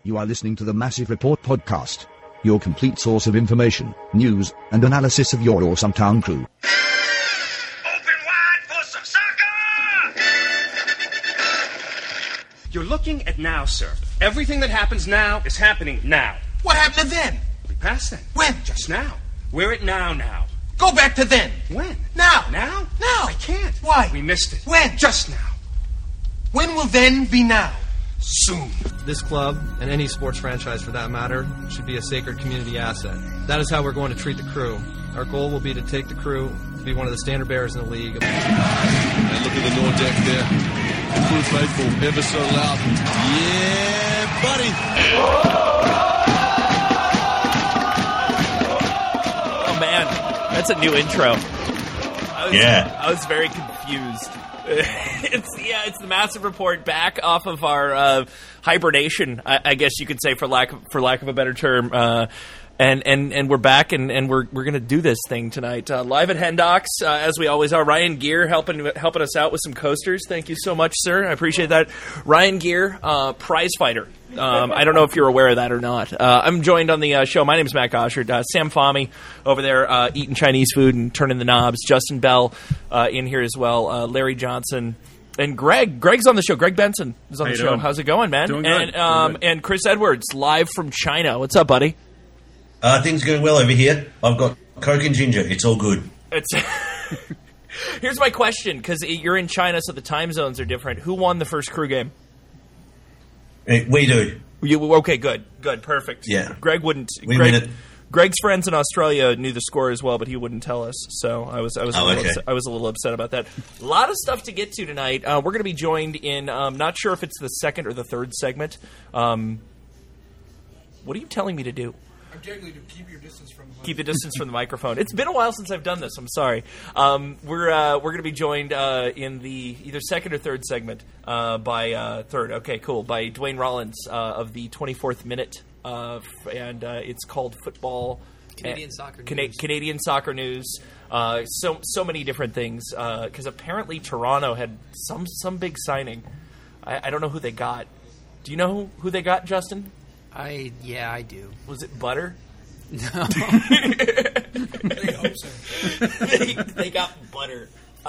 You are listening to the Massive Report podcast, your complete source of information, news, and analysis of your awesome town crew. Open wide for some soccer! You're looking at now, sir. Everything that happens now is happening now. What happened to then? We passed then. When? Just now. We're at now. Go back to then. When? Now. Now? Now. I can't. Why? We missed it. When? Just now. When will then be now? Soon. This club, and any sports franchise for that matter, should be a sacred community asset. That is how we're going to treat the crew. Our goal will be to take the crew to be one of the standard bearers in the league. And look at the lower deck there. The crew faithful, ever so loud. Yeah, buddy. Oh, man. That's a new intro. I was very confused. It's the Massive Report back off of our hibernation, I guess you could say, for lack of a better term. And we're back, and we're going to do this thing tonight. Live at Hendocks, as we always are. Ryan Gear helping us out with some coasters. Thank you so much, sir. I appreciate that. Ryan Gear, prize fighter. I don't know if you're aware of that or not. I'm joined on the show. My name is Matt Goshard. Sam Fahmy over there eating Chinese food and turning the knobs. Justin Bell in here as well. Larry Johnson. And Greg's on the show. Greg Benson is on the show. Doing? How's it going, man? Doing good. And Chris Edwards, live from China. What's up, buddy? Things are going well over here. I've got Coke and ginger. It's all good. Here's my question, because you're in China, so the time zones are different. Who won the first crew game? We do. Okay, good, perfect. Yeah. Greg wouldn't. We win it. Greg's friends in Australia knew the score as well, but he wouldn't tell us. So I was a little upset about that. A lot of stuff to get to tonight. We're going to be joined in. Not sure if it's the second or the third segment. What are you telling me to do? I'm telling you to keep your distance from the microphone. Keep the distance from the microphone. It's been a while since I've done this. I'm sorry. We're going to be joined in the either second or third segment by third. Okay, cool. By Dwayne Rollins of the 24th Minute, and it's called Football Canadian Soccer News. Canadian Soccer News. So many different things. Because apparently Toronto had some big signing. I don't know who they got. Do you know who they got, Justin? I do. Was it Butter? No. I hope so. they got Butter.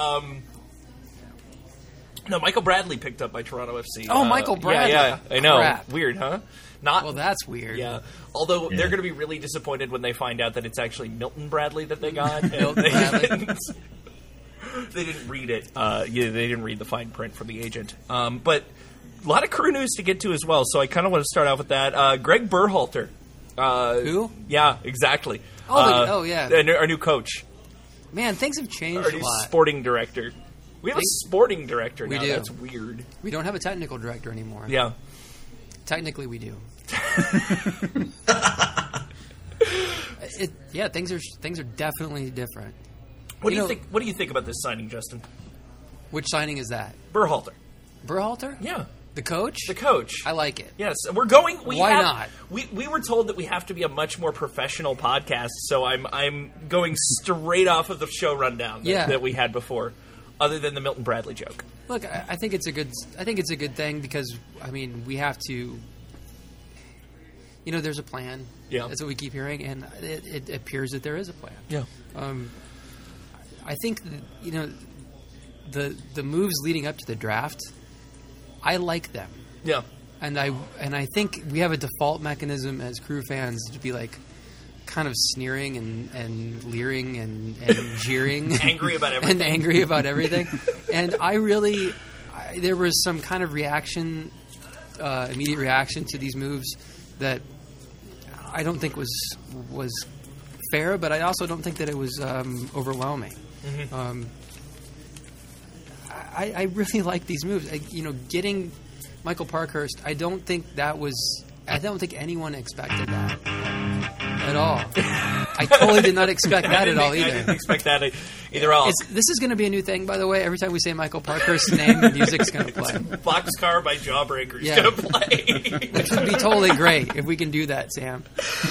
No, Michael Bradley picked up by Toronto FC. Oh, Michael Bradley. Yeah, I know. Crap. Weird, huh? Well, that's weird. Yeah. Although they're going to be really disappointed when they find out that it's actually Milton Bradley that they got. Milton Bradley. They didn't read it. They didn't read the fine print from the agent. But a lot of crew news to get to as well, so I kind of want to start out with that. Greg Berhalter. Who? Yeah, exactly. Yeah. Our new coach. Man, things have changed Our a new lot. sporting director. We have a sporting director now. We do. That's weird. We don't have a technical director anymore. Yeah. Technically, we do. Things are definitely different. What do you think? What do you think about this signing, Justin? Which signing is that? Berhalter. Berhalter? Yeah. The coach? The coach. I like it. Yes, we're going. Why not? We were told that we have to be a much more professional podcast, so I'm going straight off of the show rundown that we had before, other than the Milton Bradley joke. Look, I think it's a good thing because we have to. There's a plan. Yeah, that's what we keep hearing, and it appears that there is a plan. Yeah. I think the moves leading up to the draft, I like them. Yeah. And I think we have a default mechanism as crew fans to be like kind of sneering and leering and jeering. Angry about everything. And angry about everything. And there was some kind of reaction, immediate reaction to these moves that I don't think was fair, but I also don't think that it was overwhelming. Mm-hmm. I really like these moves. Getting Michael Parkhurst, I don't think anyone expected that at all. I totally did not expect that at all either. I didn't expect that either all. This is going to be a new thing, by the way. Every time we say Michael Parkhurst's name, the music's going to play. Boxcar by Jawbreaker is going to play. Which would be totally great if we can do that, Sam.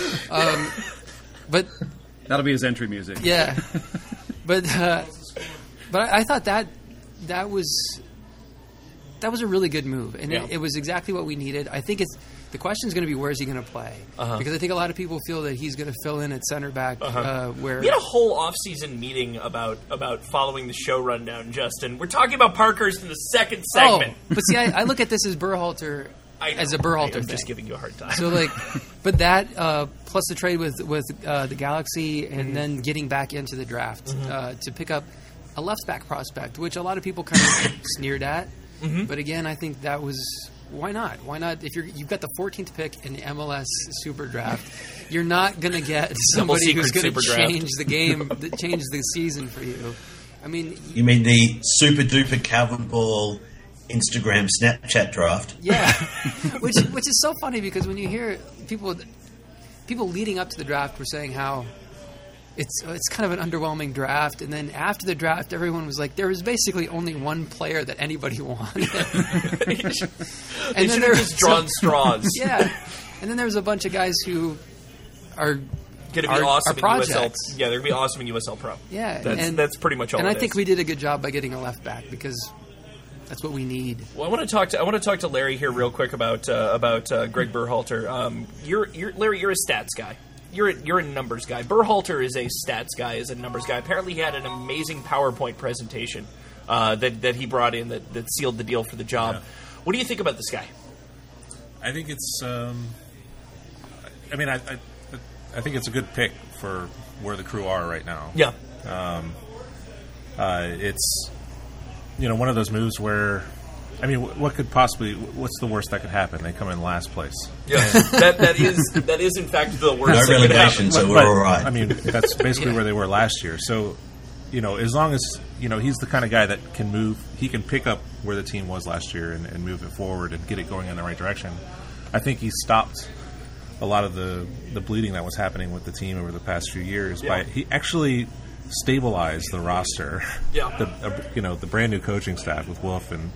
But that'll be his entry music. Yeah. But I thought that was a really good move, and it was exactly what we needed. I think The question is going to be where is he going to play? Because I think a lot of people feel that he's going to fill in at center back. Where we had a whole off-season meeting about following the show rundown, Justin. We're talking about Parkhurst in the second segment. But see, I look at this as Berhalter. As a Berhalter I'm thing. just giving you a hard time. So, but that plus the trade with the Galaxy and then getting back into the draft to pick up a left back prospect, which a lot of people kind of sneered at. But again, I think that was why not? Why not? If you've got the 14th pick in the MLS Super Draft, you're not going to get somebody who's going to change the game, change the season for you. I mean, you mean the super duper Calvin Ball Instagram, Snapchat draft. Yeah, which is so funny because when you hear people leading up to the draft were saying how it's kind of an underwhelming draft, and then after the draft, everyone was like, there was basically only one player that anybody wanted. And then there was drawn straws. Yeah, and then there was a bunch of guys who are going to be awesome in USL. Yeah, they're going to be awesome in USL Pro. Yeah, that's pretty much all. And I think we did a good job by getting a left back because that's what we need. Well, I want to talk to Larry here real quick about Greg Berhalter. Larry, you're a stats guy. You're a numbers guy. Berhalter is a stats guy, is a numbers guy. Apparently, he had an amazing PowerPoint presentation that he brought in that sealed the deal for the job. Yeah. What do you think about this guy? I think it's. I think it's a good pick for where the Crew are right now. Yeah. It's. One of those moves where, what's the worst that could happen? They come in last place. Yeah, that is in fact the worst. No relegation, so we're all right. That's basically where they were last year. So, as long as he's the kind of guy that can move, he can pick up where the team was last year and move it forward and get it going in the right direction. I think he stopped a lot of the bleeding that was happening with the team over the past few years. He actually stabilize the roster. Yeah. The brand new coaching staff with Wolf and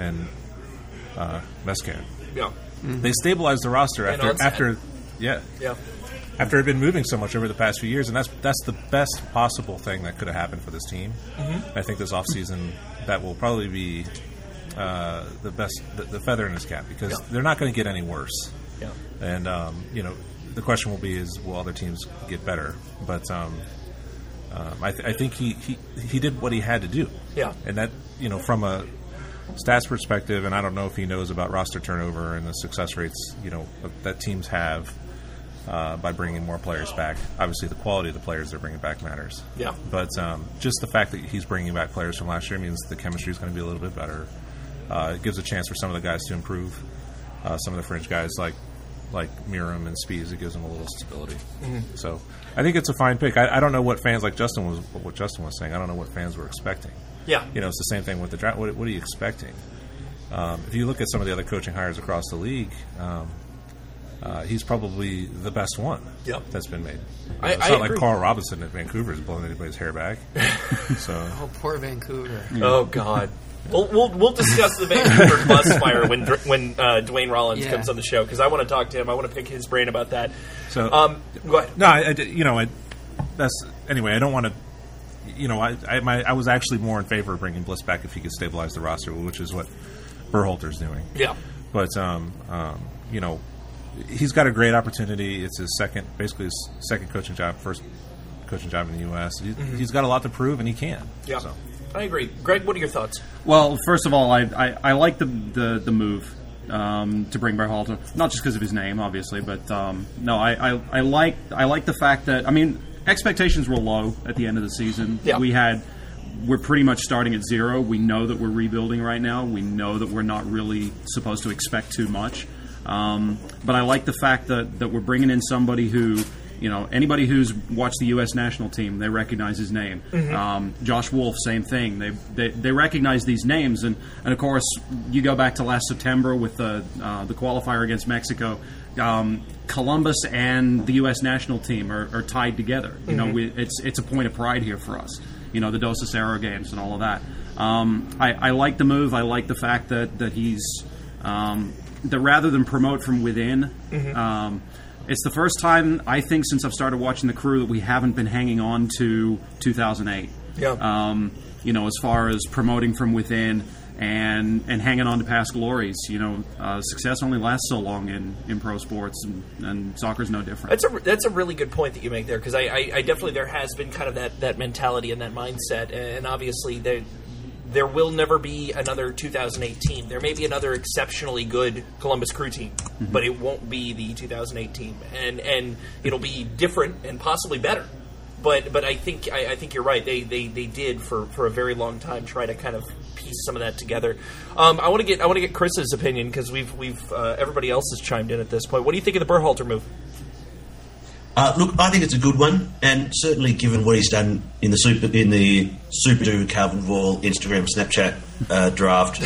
Mescan. Yeah. Mm-hmm. They stabilized the roster after it had been moving so much over the past few years, and that's the best possible thing that could have happened for this team. Mm-hmm. I think this offseason that will probably be the best, the feather in his cap, because they're not going to get any worse. Yeah. And the question will be will other teams get better? But I think he did what he had to do. Yeah. And that, from a stats perspective, and I don't know if he knows about roster turnover and the success rates, that teams have by bringing more players back. Obviously, the quality of the players they're bringing back matters. Yeah. But just the fact that he's bringing back players from last year means the chemistry is going to be a little bit better. It gives a chance for some of the guys to improve. Some of the fringe guys like Miram and Spies, it gives them a little stability. Mm-hmm. So I think it's a fine pick. I don't know what fans like Justin was saying. I don't know what fans were expecting. Yeah, it's the same thing with the draft. What are you expecting? If you look at some of the other coaching hires across the league, he's probably the best one that's been made. It's not like Carl Robinson at Vancouver is blowing anybody's hair back. So poor Vancouver. Oh God. We'll discuss the Vancouver bus fire when Dwayne Rollins comes on the show, because I want to talk to him. I want to pick his brain about that. So go ahead. No, I don't want to. I was actually more in favor of bringing Bliss back if he could stabilize the roster, which is what Berhalter's doing. Yeah. But he's got a great opportunity. It's his second coaching job, first coaching job in the U.S. He's got a lot to prove, and he can. Yeah. So. I agree. Greg, what are your thoughts? Well, first of all, I like the move to bring Berhalter, not just because of his name, obviously, but I like the fact that expectations were low at the end of the season. Yeah. We're pretty much starting at zero. We know that we're rebuilding right now. We know that we're not really supposed to expect too much. But I like the fact that we're bringing in somebody who, anybody who's watched the U.S. national team, they recognize his name. Mm-hmm. Josh Wolf, same thing. They recognize these names, and of course, you go back to last September with the qualifier against Mexico. Columbus and the U.S. national team are tied together. Mm-hmm. It's a point of pride here for us. The Dos Acero games and all of that. I like the move. I like the fact that he's that rather than promote from within. Mm-hmm. It's the first time, I think, since I've started watching the Crew that we haven't been hanging on to 2008. Yeah. As far as promoting from within, and hanging on to past glories. Success only lasts so long in pro sports, and soccer's no different. That's a really good point that you make there, because I definitely, there has been kind of that mentality and that mindset, and obviously there will never be another 2018. There may be another exceptionally good Columbus Crew team, but it won't be the 2008 team, and it'll be different and possibly better. But I think you're right. They did for a very long time try to kind of piece some of that together. I want to get Chris's opinion, because we've everybody else has chimed in at this point. What do you think of the Berhalter move? Look, I think it's a good one, and certainly given what he's done in the Super Do Calvin Vall Instagram Snapchat draft,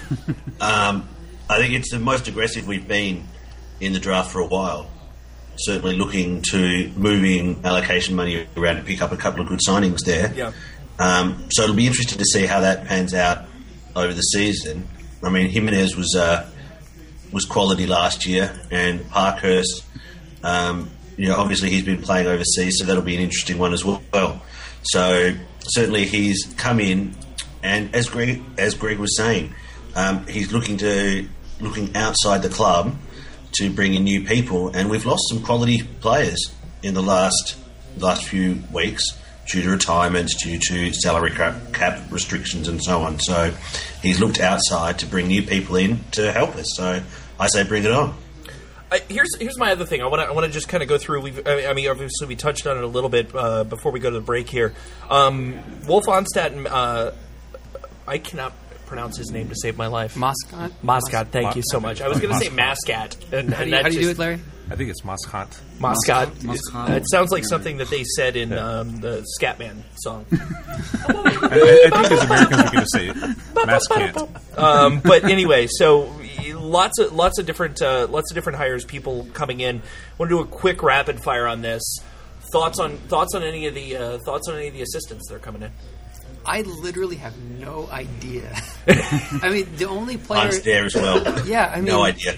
I think it's the most aggressive we've been in the draft for a while. Certainly looking to moving allocation money around to pick up a couple of good signings there. Yeah. So it'll be interesting to see how that pans out over the season. I mean, Jimenez was quality last year, and Parkhurst, obviously he's been playing overseas, so that'll be an interesting one as well. So certainly he's come in, and as Greg was saying, he's looking outside the club to bring in new people, and we've lost some quality players in the last few weeks due to retirements, due to salary cap restrictions and so on. So he's looked outside to bring new people in to help us. So I say bring it on. Here's my other thing. I want to just kind of go through. Obviously we touched on it a little bit before we go to the break here. Wolf Onstadt, I cannot pronounce his name to save my life. Moscot. Thank you so much. I was going to say Mascat. How do you do it, Larry? I think it's Moscot. It sounds like something that they said in the Scatman song. I think as Americans we can just say Mascant. But anyway, so lots of different hires, people coming in. I want to do a quick rapid fire on this. Thoughts on any of the assistants that are coming in? I literally have no idea. I mean, the only player... I'm there as well. Yeah, I mean... No idea.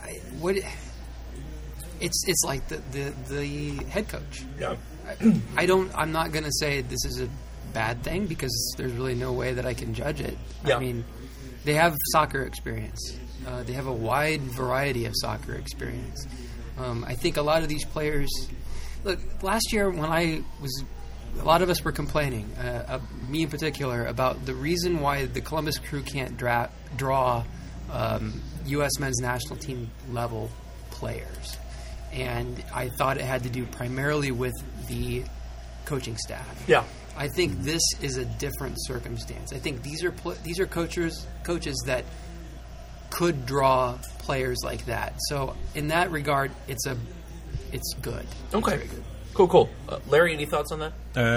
It's like the head coach. Yeah. I'm not going to say this is a bad thing, because there's really no way that I can judge it. Yeah. I mean, they have soccer experience. They have a wide variety of soccer experience. I think a lot of these players... Look, last year when a lot of us were complaining, me in particular, about the reason why the Columbus Crew can't draw U.S. men's national team level players. And I thought it had to do primarily with the coaching staff. Yeah. I think this is a different circumstance. I think these are coaches that could draw players like that. So in that regard, it's good. Okay. It's very good. Cool. Larry, any thoughts on that?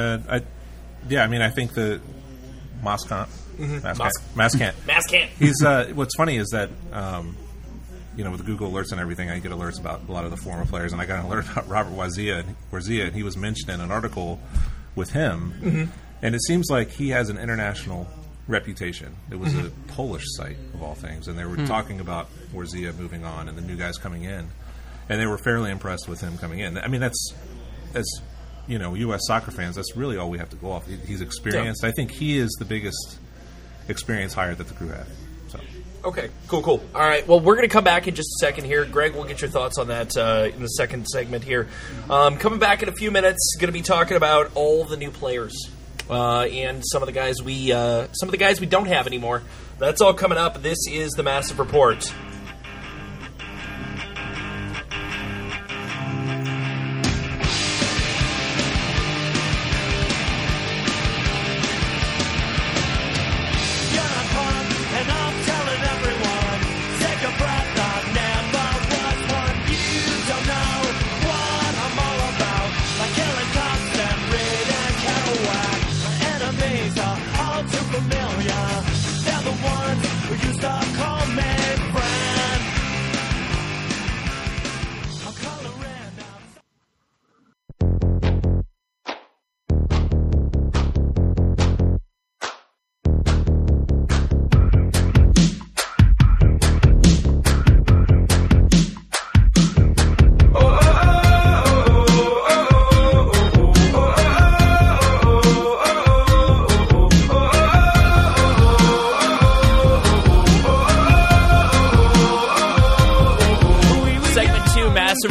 I think the Moscant. Mascant. He's what's funny is that with the Google alerts and everything, I get alerts about a lot of the former players, and I got an alert about Robert Warzia, and he was mentioned in an article with him, and it seems like he has an international reputation. It was a Polish site of all things, and they were talking about Warzia moving on and the new guys coming in, and they were fairly impressed with him coming in. I mean, as U.S. soccer fans, that's really all we have to go off. He's experienced. Yeah. I think he is the biggest experience hire that the Crew have. So. Okay, cool. All right, well, we're going to come back in just a second here. Greg, we'll get your thoughts on that in the second segment here. Coming back in a few minutes, going to be talking about all the new players and some of the guys we don't have anymore. That's all coming up. This is the Massive Report. Familiar, they're the ones who used to call me friend.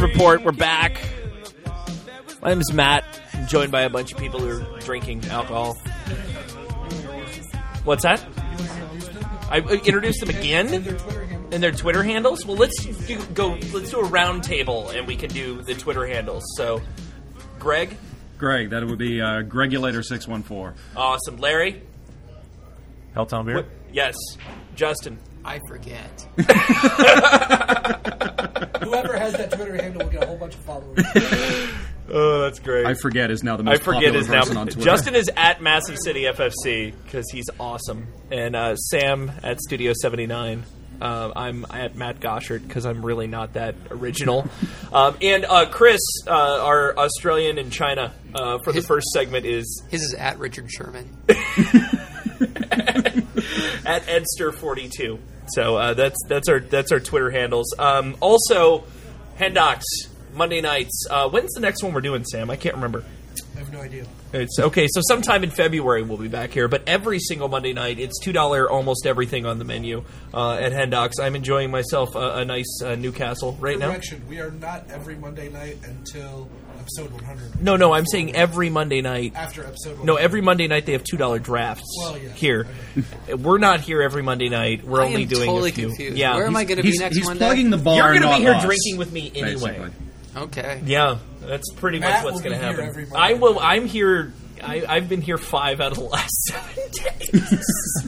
Massive Report. We're back. My name is Matt. I'm joined by a bunch of people who are drinking alcohol. What's that? I introduced them again? And their Twitter handles? Well, let's do a round table, and we can do the Twitter handles. So, Greg, that would be Gregulator614. Awesome. Larry? Helltown Beer? Yes. Justin? I forget. Whoever has that Twitter handle will get a whole bunch of followers. Oh, that's great. I forget is now the most popular person on Twitter. Justin is at Massive City FFC because he's awesome. And Sam at Studio 79. I'm at Matt Goshert because I'm really not that original. And Chris, our Australian in China, for the first segment is... His is at Richard Sherman. At Edster42. So that's our Twitter handles. Also, Hendox, Monday nights. When's the next one we're doing, Sam? I can't remember. I have no idea. It's okay, so sometime in February we'll be back here, but every single Monday night, it's $2 almost everything on the menu at Hendox. I'm enjoying myself a nice Newcastle right now. Correction, we are not every Monday night until episode 100. No, I'm saying every Monday night. After episode 100. No, every Monday night they have $2 drafts here. We're not here every Monday night. We're only doing totally a few. Confused. Yeah. Where am I going to be next he's Monday? plugging the bar. You're going to be here us, drinking with me anyway. basically. Okay. Yeah, that's pretty Matt much what's will going to be here happen. every Monday. I will. I'm here. I've been here 5 out of the last 7 days.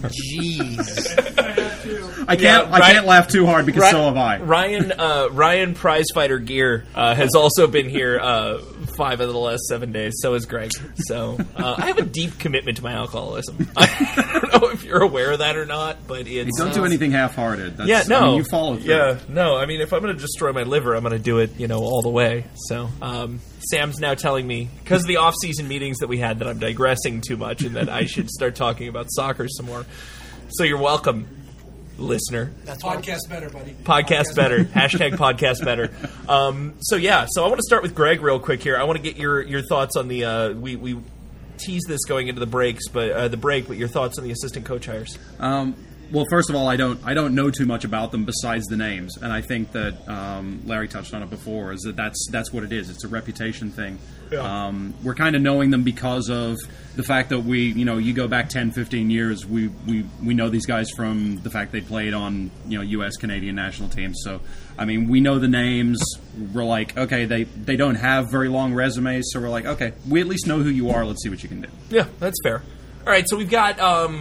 Jeez. I can't laugh too hard because so have I. Ryan Prizefighter Gear has also been here 5 out of the last 7 days. So has Greg. So I have a deep commitment to my alcoholism. I don't know if you're aware of that or not, but it's... You don't do anything half-hearted. That's, yeah, no. I mean, you follow through. Yeah, no. I mean, if I'm going to destroy my liver, I'm going to do it, all the way. So Sam's now telling me, because of the off-season meetings that we had, that I'm digressing too much and that I should start talking about soccer some more. So you're welcome, listener. That's podcast better, buddy. Podcast better. Hashtag podcast better. So I want to start with Greg real quick here. I want to get your thoughts on the we tease this going into the breaks, but your thoughts on the assistant coach hires. Well, first of all, I don't know too much about them besides the names, and I think that Larry touched on it before. Is that that's what it is? It's a reputation thing. Yeah. We're kind of knowing them because of the fact that you go back 10, 15 years. We know these guys from the fact they played on U.S. Canadian national teams. So I mean, we know the names. We're like, okay, they don't have very long resumes, so we're like, okay, we at least know who you are. Let's see what you can do. Yeah, that's fair. All right, so we've got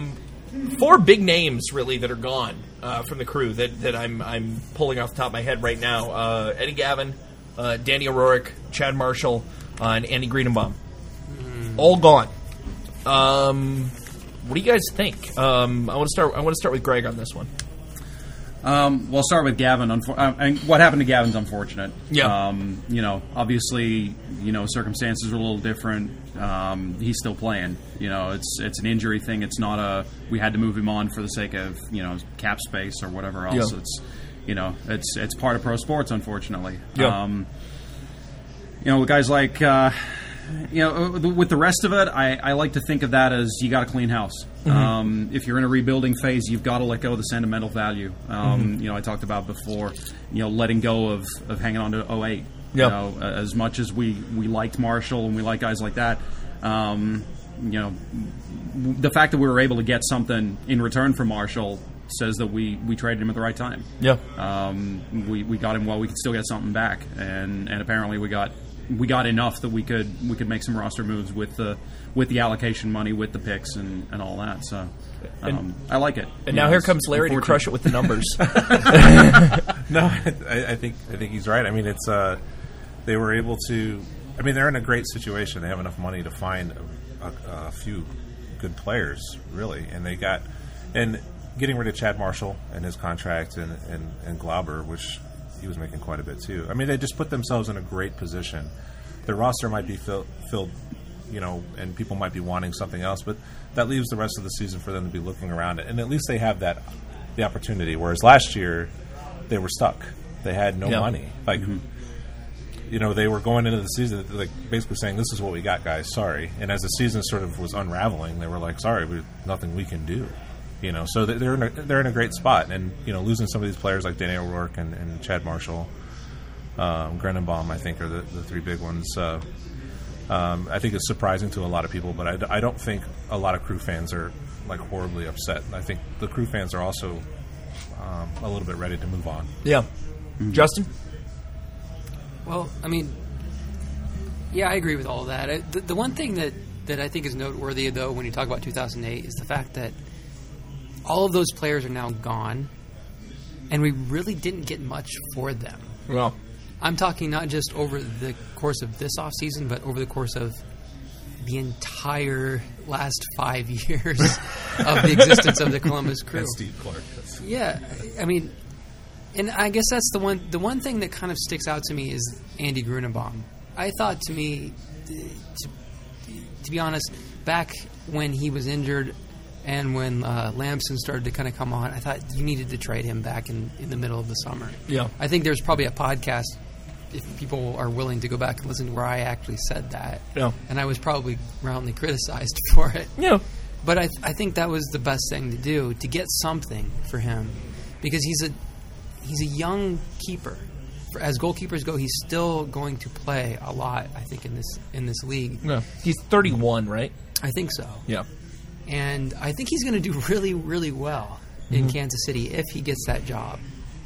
4 big names really that are gone from the crew that I'm pulling off the top of my head right now. Eddie Gavin, Danny O'Rourke, Chad Marshall, and Andy Greenenbaum. All gone. What do you guys think? I want to start with Greg on this one. Well, I'll start with Gavin. And what happened to Gavin's unfortunate. Yeah. Obviously, circumstances are a little different. He's still playing. It's an injury thing. It's not we had to move him on for the sake of cap space or whatever else. Yeah. It's part of pro sports, unfortunately. Yeah. Guys like with the rest of it, I like to think of that as you got a clean house. Mm-hmm. If you're in a rebuilding phase, you've got to let go of the sentimental value. I talked about before, letting go of hanging on to 08. Yep. As much as we liked Marshall and we like guys like that, the fact that we were able to get something in return for Marshall says that we traded him at the right time. Yeah. We got him while we could still get something back, and apparently we got enough that we could make some roster moves with the allocation money, with the picks and all that. So I like it. And now here comes Larry to crush it with the numbers. No, I think he's right. I mean, it's they were able to. I mean, they're in a great situation. They have enough money to find a few good players, really, and getting rid of Chad Marshall and his contract and Glauber, which he was making quite a bit too. I mean, they just put themselves in a great position. Their roster might be filled, and people might be wanting something else, but that leaves the rest of the season for them to be looking around it. And at least they have the opportunity. Whereas last year, they were stuck. They had no money. Like, they were going into the season like basically saying, "This is what we got, guys. Sorry." And as the season sort of was unraveling, they were like, "Sorry, nothing we can do." So they're in a great spot, and losing some of these players like Danny O'Rourke and Chad Marshall, Grenenbaum, I think, are the three big ones. I think it's surprising to a lot of people, but I don't think a lot of Crew fans are like horribly upset. I think the Crew fans are also a little bit ready to move on. Yeah. Mm-hmm. Justin? Well, I mean, yeah, I agree with all of that. The one thing that I think is noteworthy, though, when you talk about 2008 is the fact that all of those players are now gone, and we really didn't get much for them. Well, I'm talking not just over the course of this offseason, but over the course of the entire last 5 years of the existence of the Columbus Crew. And Steve Clark. Yeah, I mean, and I guess that's the one thing that kind of sticks out to me is Andy Grunenbaum. I thought, to me, to be honest, back when he was injured and when Lamson started to kind of come on, I thought you needed to trade him back in the middle of the summer. Yeah. I think there's probably a podcast, if people are willing to go back and listen, where I actually said that. Yeah. And I was probably roundly criticized for it. Yeah. But I think that was the best thing to do, to get something for him, because he's a young keeper. As goalkeepers go, he's still going to play a lot, I think, in this league. Yeah. He's 31, right? I think so. Yeah. And I think he's going to do really, really well in Kansas City if he gets that job.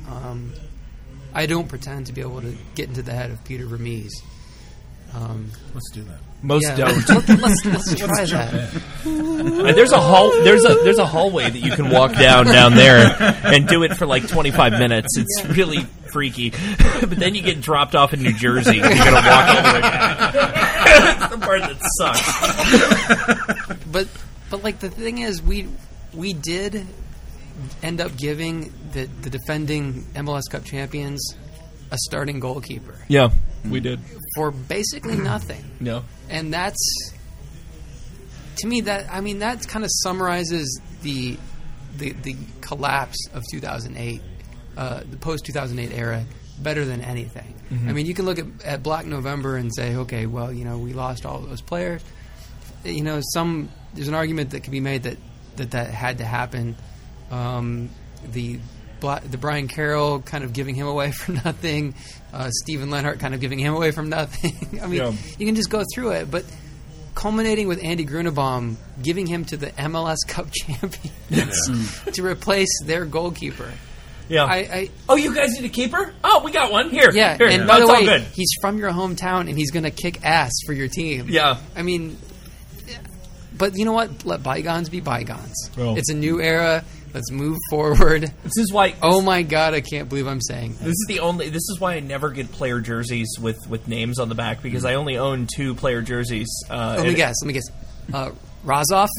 I don't pretend to be able to get into the head of Peter Vermees. Let's do that. Most don't. Let's try that. There's a hallway that you can walk down there and do it for like 25 minutes. It's really freaky. But then you get dropped off in New Jersey. You're going to walk over again. That's the part that sucks. But like the thing is, we did end up giving the defending MLS Cup champions a starting goalkeeper. Yeah, we did. For basically nothing. No. And that's, to me, that kind of summarizes the collapse of 2008, the post-2008 era, better than anything. Mm-hmm. I mean, you can look at Black November and say, okay, well, we lost all of those players. There's an argument that can be made that had to happen. The Brian Carroll kind of giving him away for nothing, Steven Lenhart kind of giving him away from nothing. I mean, You can just go through it, but culminating with Andy Grunenbaum giving him to the MLS Cup champions to replace their goalkeeper. Yeah. You guys need a keeper? Oh, we got one. Here. Yeah, here. And by the way, he's from your hometown, and he's going to kick ass for your team. Yeah. I mean, but you know what? Let bygones be bygones. Oh. It's a new era. Let's move forward. This is why. Oh my God! I can't believe I'm saying that. This is why I never get player jerseys with names on the back, because I only own 2 player jerseys. Let me guess. Razoff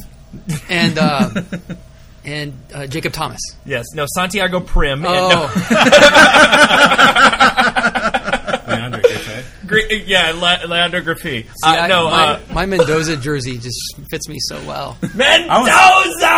and Jacob Thomas. Yes. No. Santiago Prim. Oh. Leandro Graffi. Leandro Graffi. My Mendoza jersey just fits me so well. Mendoza!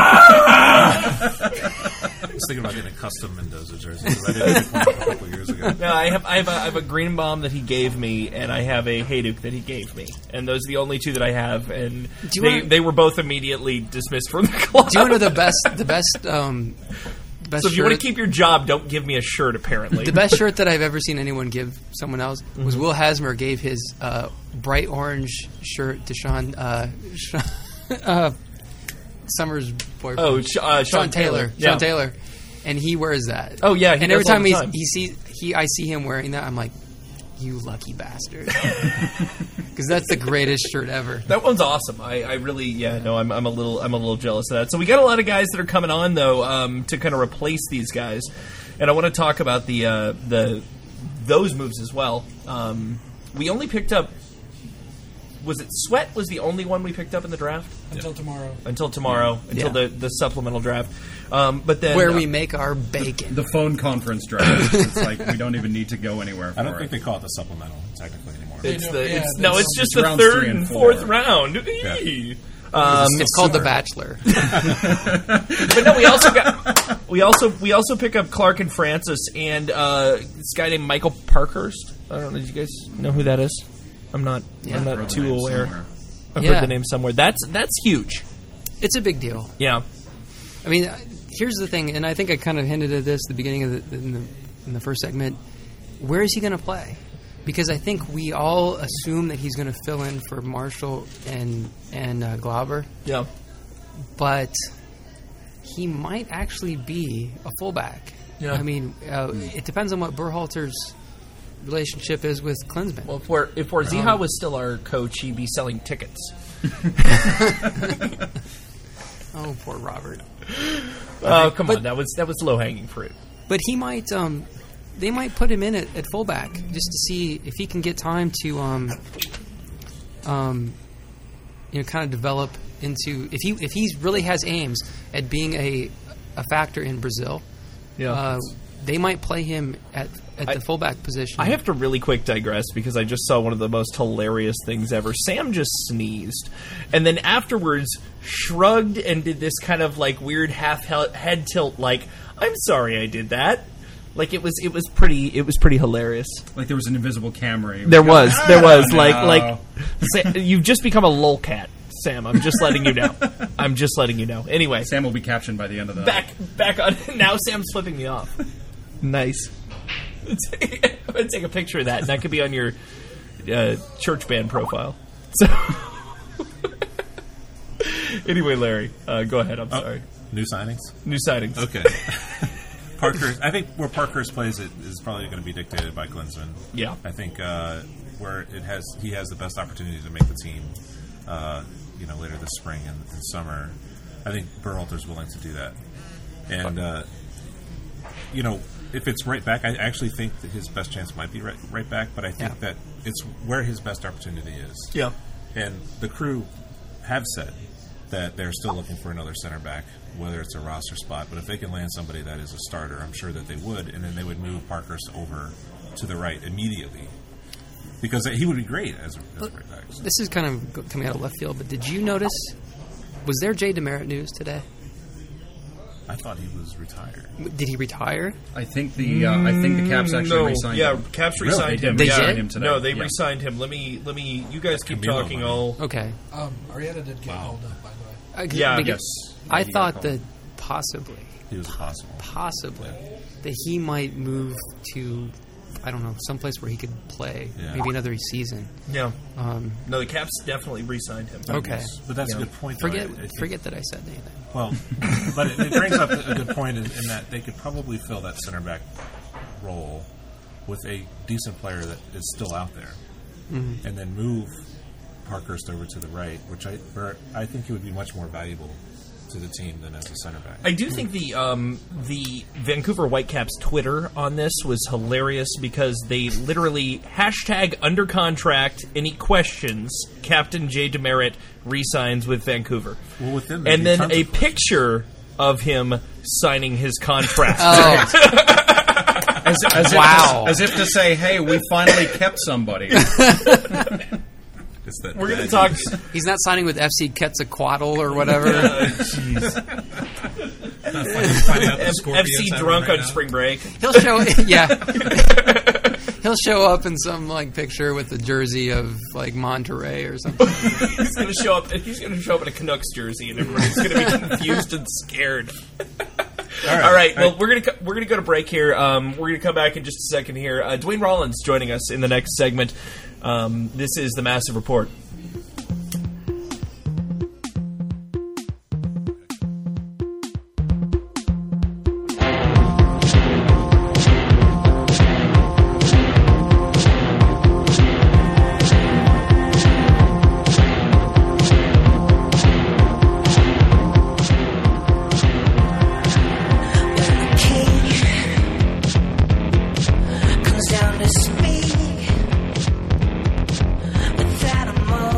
I was thinking about getting a custom Mendoza jersey because I did get one a couple of years ago. No, I have a Greenbaum that he gave me, and I have a Hayduk that he gave me, and those are the only 2 that I have, and they were both immediately dismissed from the club. Do you want to know the best so if you want to keep your job, don't give me a shirt, apparently. The best shirt that I've ever seen anyone give someone else was Will Hasmer gave his bright orange shirt to Sean Summers' boyfriend. Oh, Sean Taylor. Yeah. Sean Taylor. And he wears that. Oh, yeah. And every time I see him wearing that, I'm like, you lucky bastard. Because that's the greatest shirt ever. That one's awesome. I really, I'm a little jealous of that. So we got a lot of guys that are coming on though, to kind of replace these guys, and I want to talk about those moves as well. We only picked up. Was it Sweat was the only one we picked up in the draft? Until tomorrow. Until the supplemental draft. But then where we make our bacon. The phone conference draft. It's like we don't even need to go anywhere for I don't think they call it the supplemental technically anymore. It's just the 3rd and 4th round. Yeah. It's called The Bachelor. But no, we also pick up Clark and Francis and this guy named Michael Parkhurst. I don't know. Do you guys know who that is? I'm not too aware. Somewhere. I've heard the name somewhere. That's huge. It's a big deal. Yeah. I mean, here's the thing, and I think I kind of hinted at this at the beginning of in the first segment. where is he going to play? Because I think we all assume that he's going to fill in for Marshall and Glauber. Yeah. But he might actually be a fullback. Yeah. I mean, it depends on what Berhalter's relationship is with Klinsmann. Well, if Warzija was still our coach, he'd be selling tickets. Oh, poor Robert. Oh, come on. That was low-hanging fruit. But he might... they might put him in at fullback just to see if he can get time to, kind of develop into if he really has aims at being a factor in Brazil. Yeah, they might play him at the fullback position. I have to really quick digress because I just saw one of the most hilarious things ever. Sam just sneezed, and then afterwards shrugged and did this kind of like weird half head tilt, like I'm sorry I did that. Like it was pretty hilarious. Like there was an invisible camera. There was like you've just become a lolcat, Sam. I'm just letting you know. Anyway, Sam will be captioned by the end of the back on. Now Sam's flipping me off. Nice. I'm gonna take a picture of that, and that could be on your church band profile. So anyway, Larry, go ahead. I'm sorry. New signings. Okay. I think where Parkhurst plays it is probably going to be dictated by Klinsmann. Yeah, I think where he has the best opportunity to make the team, later this spring and summer. I think Berhalter's willing to do that, and if it's right back, I actually think that his best chance might be right back. But I think that it's where his best opportunity is. Yeah, and the Crew have said that they're still looking for another center back, whether it's a roster spot. But if they can land somebody that is a starter, I'm sure that they would, and then they would move Parkhurst over to the right immediately. Because he would be great as a right back. This is kind of coming out of left field, but did you notice, was there Jay DeMerit news today? I thought he was retired. Did he retire? I think the Caps actually re-signed him. Yeah, Caps re-signed him. They did? Him today. No, they re-signed him. Let me. You guys keep talking. Okay. Arietta did get called up, by the way. Yeah. Yes. I thought that possibly that he might move to, I don't know, someplace where he could play maybe another season. Yeah. No, the Caps definitely re-signed him. Okay. But that's a good point. Forget that I said anything. Well, but it brings up a good point in that they could probably fill that center back role with a decent player that is still out there, and then move Parkhurst over to the right, which I think he would be much more valuable to the team than as a center back. I do think the Vancouver Whitecaps Twitter on this was hilarious because they literally #under contract, any questions, Captain Jay DeMerit re-signs with Vancouver. Well, with them, and then a picture of him signing his contract. As if to say, hey, we finally kept somebody. We're going to talk. He's not signing with FC Quetzalcoatl or whatever. FC drunk on spring break. He'll show. He'll show up in some picture with the jersey of Monterey or something. He's going to show up. He's going to show up in a Canucks jersey, and everybody's going to be confused and scared. All right. Well, we're gonna go to break here. We're gonna come back in just a second here. Dwayne Rollins joining us in the next segment. This is the Massive Report. Down to speak without a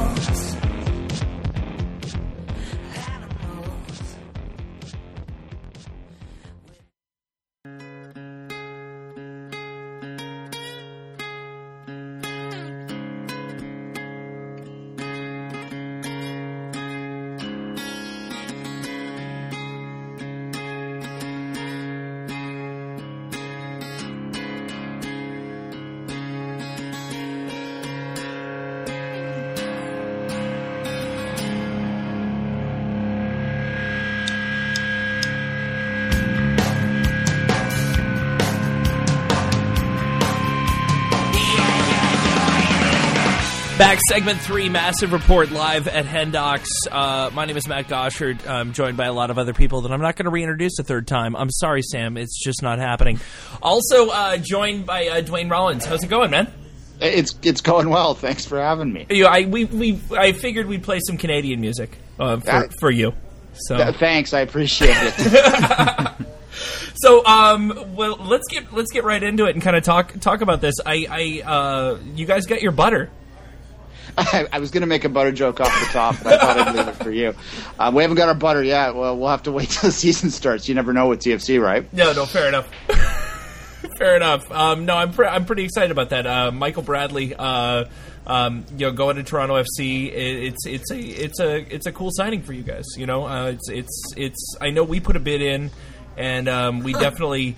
Back, segment 3, Massive Report live at Hendocks. My name is Matt Goshard. I'm joined by a lot of other people that I'm not going to reintroduce a third time. I'm sorry, Sam. It's just not happening. Also joined by Dwayne Rollins. How's it going, man? It's going well. Thanks for having me. I figured we'd play some Canadian music for you. So thanks, I appreciate it. So, well, let's get right into it and kind of talk about this. You guys got your butter. I was going to make a butter joke off the top, but I thought I'd leave it for you. We haven't got our butter yet. Well, we'll have to wait till the season starts. You never know with TFC, right? No, fair enough. Fair enough. No, I'm pretty excited about that. Michael Bradley, going to Toronto FC. It's a cool signing for you guys. It's. I know we put a bid in, and we definitely.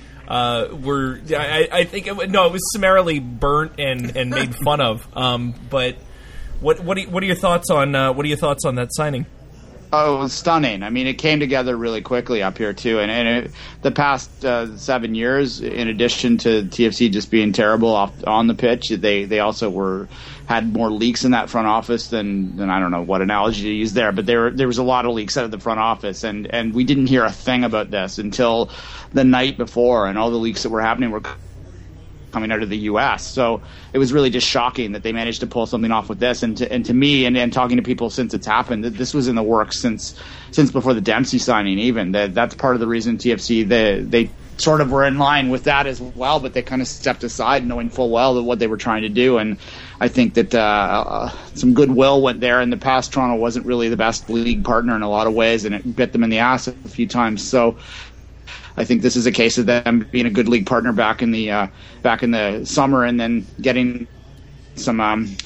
I think it was summarily burnt and made fun of. But what are your thoughts on that signing? Oh, it was stunning. I mean, it came together really quickly up here too. And the past 7 years, in addition to TFC just being terrible on the pitch, they also had more leaks in that front office than I don't know what analogy to use there, but there was a lot of leaks out of the front office, and we didn't hear a thing about this until the night before, and all the leaks that were happening were coming out of the U.S. So it was really just shocking that they managed to pull something off with this. And to me, and talking to people since it's happened, that this was in the works since before the Dempsey signing. Even that's part of the reason TFC they sort of were in line with that as well, but they kind of stepped aside, knowing full well that what they were trying to do. And I think that some goodwill went there. In the past, Toronto wasn't really the best league partner in a lot of ways, and it bit them in the ass a few times. So I think this is a case of them being a good league partner back in the summer, and then getting some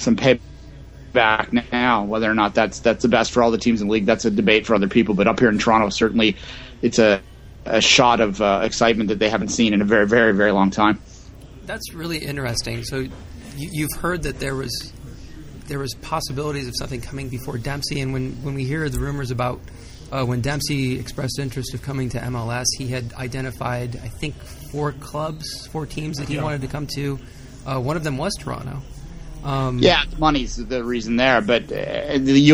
payback now. Whether or not that's the best for all the teams in the league, that's a debate for other people. But up here in Toronto, certainly it's a shot of excitement that they haven't seen in a very, very, very long time. That's really interesting. So you've heard that there was possibilities of something coming before Dempsey, and when we hear the rumors about when Dempsey expressed interest of coming to MLS, he had identified, I think, 4 teams that he wanted to come to. One of them was Toronto. Money's the reason there, but the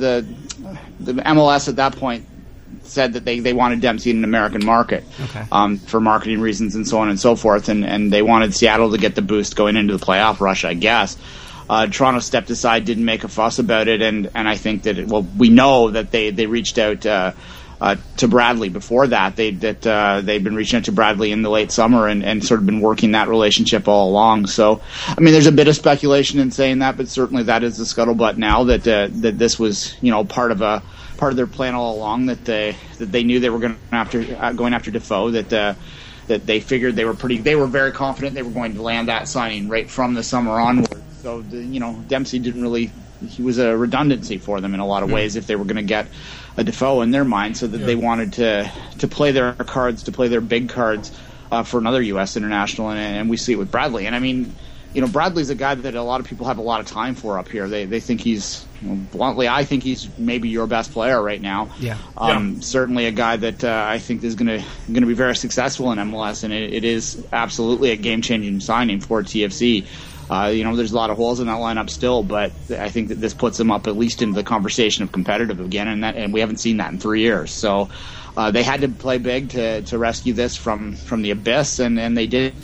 MLS at that point said that they wanted Dempsey in an American market, for marketing reasons and so on and so forth, and they wanted Seattle to get the boost going into the playoff rush, I guess. Toronto stepped aside, didn't make a fuss about it, and I think that we know that they reached out to Bradley before that. They've been reaching out to Bradley in the late summer and sort of been working that relationship all along. So, I mean, there's a bit of speculation in saying that, but certainly that is the scuttlebutt now that this was part of their plan all along, that they knew they were going after Defoe, that they figured they were very confident they were going to land that signing right from the summer onward. So, Dempsey he was a redundancy for them in a lot of ways if they were going to get a Defoe in their mind, so that they wanted to play their cards, to play their big cards for another U.S. international, and we see it with Bradley. And I mean, Bradley's a guy that a lot of people have a lot of time for up here. They think he's, bluntly, I think he's maybe your best player right now. Certainly a guy that I think is going to be very successful in MLS, and it is absolutely a game-changing signing for TFC. There's a lot of holes in that lineup still, but I think that this puts them up at least into the conversation of competitive again, and we haven't seen that in 3 years. So they had to play big to rescue this from the abyss, and they did.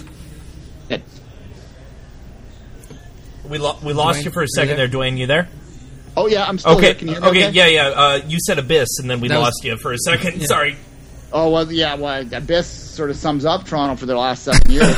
We lost you for a second there, Dwayne. You there? Oh yeah, I'm still here. Can you hear me okay? Yeah. You said abyss, and then we lost you for a second. Yeah. Sorry. Oh well, yeah. Well, abyss sort of sums up Toronto for the last 7 years.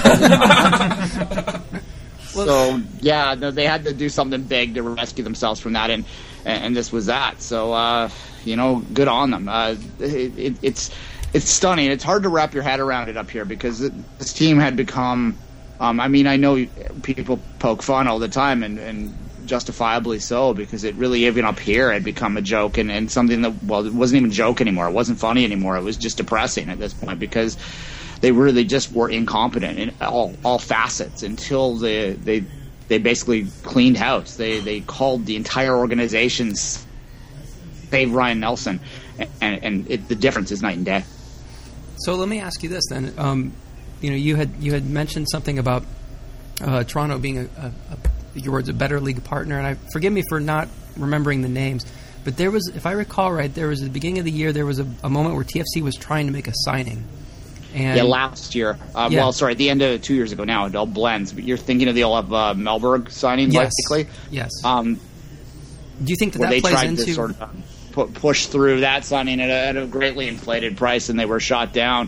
So yeah, they had to do something big to rescue themselves from that, and this was that. So good on them. It's stunning. It's hard to wrap your head around it up here, because this team had become. I know people poke fun all the time, and justifiably so, because it really, even up here, had become a joke and something that, it wasn't even a joke anymore. It wasn't funny anymore. It was just depressing at this point, because they really just were incompetent in all facets until they basically cleaned house. They called the entire organization, save Ryan Nelson, and the difference is night and day. So let me ask you this then. You had mentioned something about Toronto being your words, a better league partner. And forgive me for not remembering the names, but there was, if I recall right, there was at the beginning of the year, there was a moment where TFC was trying to make a signing. And last year. Well, sorry, at the end of 2 years ago now. It all blends. But you're thinking of the old Melberg signing, basically? Yes. Do you think that they plays tried into... to sort of push through that signing at a greatly inflated price, and they were shot down,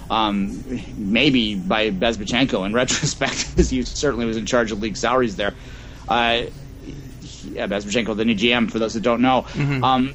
maybe by Bezbatchenko in retrospect, because he certainly was in charge of league salaries there. Bezbatchenko, the new GM, for those that don't know. Mm-hmm.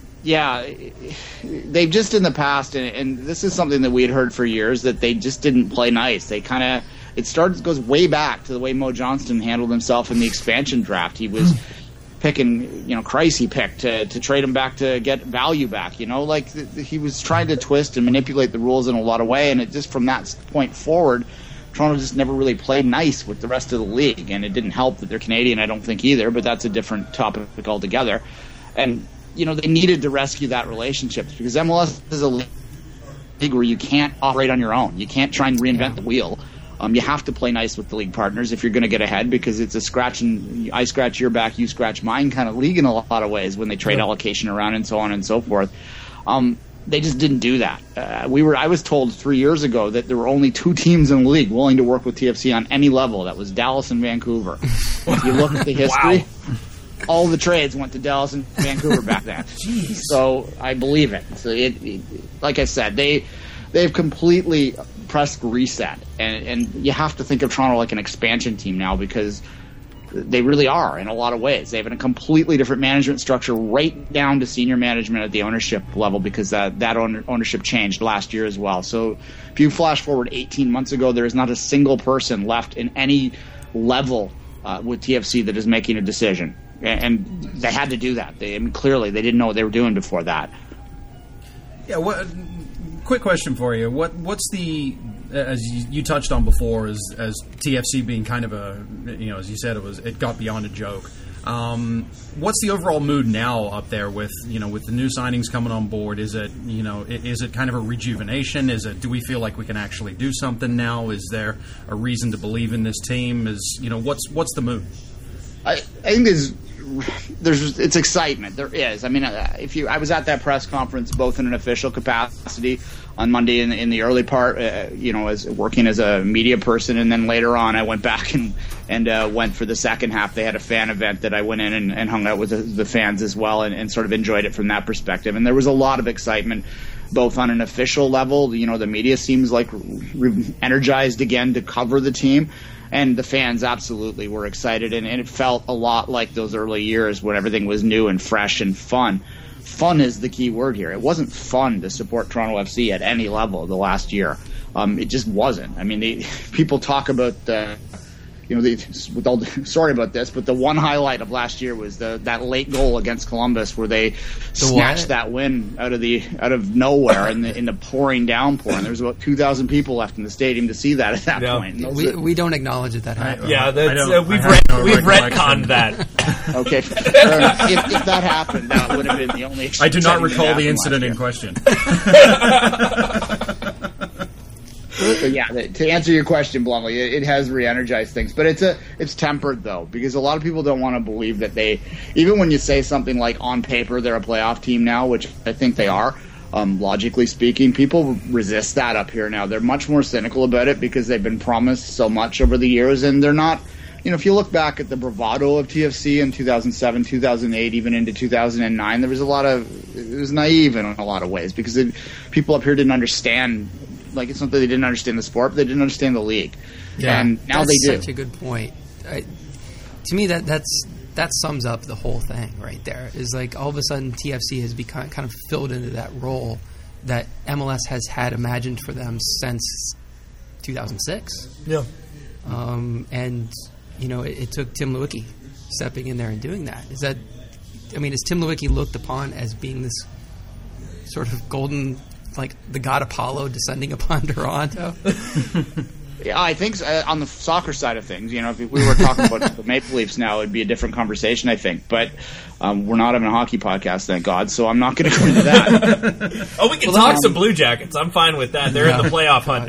They've just in the past, and this is something that we had heard for years, that they just didn't play nice. They kind of, goes way back to the way Mo Johnston handled himself in the expansion draft. He was picking, Christ he picked to trade him back to get value back. He was trying to twist and manipulate the rules in a lot of way, and it just from that point forward, Toronto just never really played nice with the rest of the league, and it didn't help that they're Canadian, I don't think either, but that's a different topic altogether. And they needed to rescue that relationship, because MLS is a league where you can't operate on your own. You can't try and reinvent the wheel. You have to play nice with the league partners if you're going to get ahead, because it's a I scratch your back, you scratch mine kind of league in a lot of ways when they trade allocation around and so on and so forth. They just didn't do that. I was told 3 years ago that there were only 2 teams in the league willing to work with TFC on any level. That was Dallas and Vancouver. If you look at the history, all the trades went to Dallas and Vancouver back then. Jeez. So I believe it. So like I said, they've completely pressed reset, and you have to think of Toronto like an expansion team now, because they really are in a lot of ways. They have a completely different management structure, right down to senior management at the ownership level, because that ownership changed last year as well. So if you flash forward 18 months ago, there is not a single person left in any level with TFC that is making a decision. And they had to do that. Clearly, they didn't know what they were doing before that. Yeah. Quick question for you. What's the, as you touched on before, as TFC being kind of a, as you said, it got beyond a joke. What's the overall mood now up there with the new signings coming on board? Is it is it kind of a rejuvenation? Do we feel like we can actually do something now? Is there a reason to believe in this team? What's the mood? I think it's excitement. There is. I was at that press conference both in an official capacity on Monday in the early part, as working as a media person, and then later on I went back and went for the second half. They had a fan event that I went in and hung out with the fans as well, and sort of enjoyed it from that perspective. And there was a lot of excitement, both on an official level. The media seems like energized again to cover the team. And the fans absolutely were excited, and it felt a lot like those early years when everything was new and fresh and fun. Fun is the key word here. It wasn't fun to support Toronto FC at any level the last year. It just wasn't. People talk about sorry about this, but the one highlight of last year was that late goal against Columbus, where they snatched that win out of nowhere in the pouring downpour, and there was about 2,000 people left in the stadium to see that at that point. We don't acknowledge that happened. We've retconned that. Okay, fair enough. If that happened, that would have been the only. I do not recall the incident in question. So to answer your question bluntly, it has re-energized things, but it's tempered though, because a lot of people don't want to believe that even when you say something like on paper they're a playoff team now, which I think they are, logically speaking, people resist that up here now. They're much more cynical about it because they've been promised so much over the years, and they're not. If you look back at the bravado of TFC in 2007, 2008, even into 2009, it was naive in a lot of ways, because people up here didn't understand. It's not that they didn't understand the sport, but they didn't understand the league. Yeah, and now they do. That's such a good point. To me, that sums up the whole thing right there. Is like all of a sudden TFC has become kind of filled into that role that MLS has had imagined for them since 2006. Yeah. And it took Tim Lewicki stepping in there and doing that. Is Tim Lewicki looked upon as being this sort of golden, like the god Apollo descending upon Toronto? Yeah, I think on the soccer side of things, if we were talking about the Maple Leafs now, it'd be a different conversation, I think. But we're not having a hockey podcast, thank God, so I'm not going to go into that. We can talk some Blue Jackets. I'm fine with that. They're in the playoff hunt now.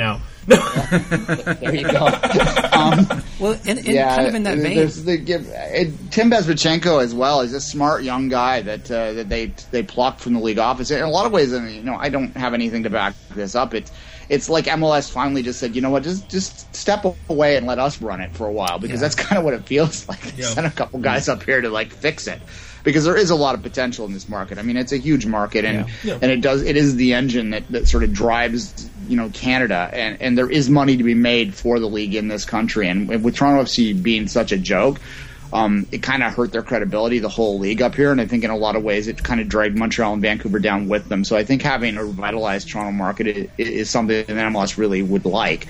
There you go. Well, kind of in that vein, Tim Bezbatchenko as well is a smart young guy that they plucked from the league office. In a lot of ways, I mean, I don't have anything to back this up. It's like MLS finally just said, you know what, just step away and let us run it for a while, because that's kind of what it feels like. They sent a couple guys up here to fix it, because there is a lot of potential in this market. I mean, it's a huge market, and it is the engine that sort of drives Canada, and there is money to be made for the league in this country. And with Toronto FC being such a joke, it kind of hurt their credibility, the whole league up here, and I think in a lot of ways it kind of dragged Montreal and Vancouver down with them. So I think having a revitalized Toronto market is something that MLS really would like.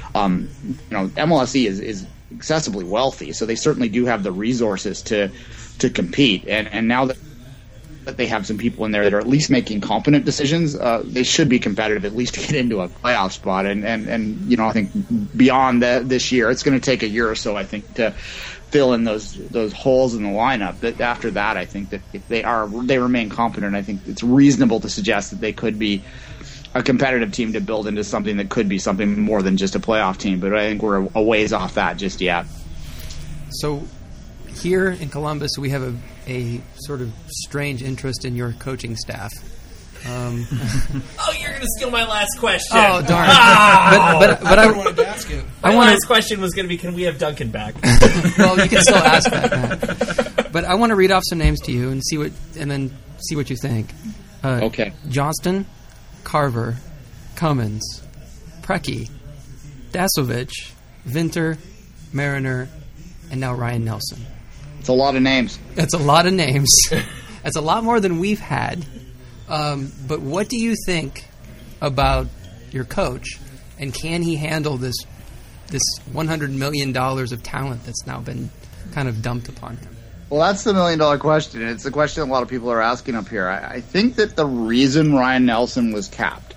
MLSE is excessively wealthy, so they certainly do have the resources to compete. And now that they have some people in there that are at least making competent decisions, they should be competitive, at least to get into a playoff spot. And I think beyond this year, it's going to take a year or so, I think, to fill in those holes in the lineup. But after that, I think that if they remain competent, I think it's reasonable to suggest that they could be a competitive team to build into something that could be something more than just a playoff team. But I think we're a ways off that just yet. So here in Columbus, we have a sort of strange interest in your coaching staff. Oh, you're going to steal my last question. Oh, darn. But I wanted to ask you. My last question was going to be, can we have Duncan back? Well, you can still ask that, Matt. But I want to read off some names to you and then see what you think. Okay. Johnston, Carver, Cummins, Preki, Dasovic, Vinter, Mariner, and now Ryan Nelson. It's a lot of names. That's a lot of names. That's a lot more than we've had. But what do you think about your coach, and can he handle this $100 million of talent that's now been kind of dumped upon him? Well, that's the $1 million question. It's the question a lot of people are asking up here. I think that the reason Ryan Nelson was capped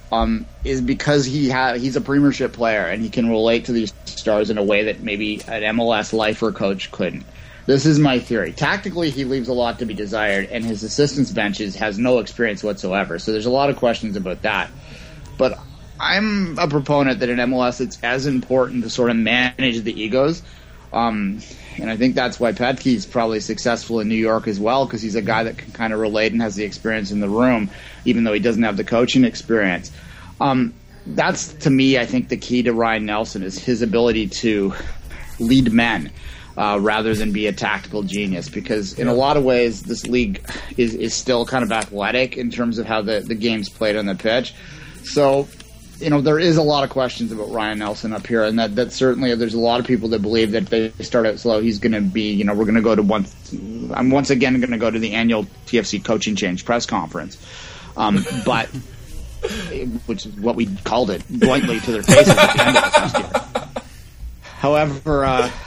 is because he's a premiership player, and he can relate to these stars in a way that maybe an MLS lifer coach couldn't. This is my theory. Tactically, he leaves a lot to be desired, and his assistants benches has no experience whatsoever. So there's a lot of questions about that. But I'm a proponent that in MLS it's as important to sort of manage the egos. And I think that's why Petke's probably successful in New York as well, because he's a guy that can kind of relate and has the experience in the room, even though he doesn't have the coaching experience. That's, to me, I think the key to Ryan Nelson is his ability to lead men. Rather than be a tactical genius, because in a lot of ways this league is still kind of athletic in terms of how the game's played on the pitch. So, there is a lot of questions about Ryan Nelson up here, and that certainly there's a lot of people that believe that if they start out slow, he's going to be, we're going to go to I'm once again going to go to the annual TFC coaching change press conference. But which is what we called it, bluntly to their faces at the end of the first year. However,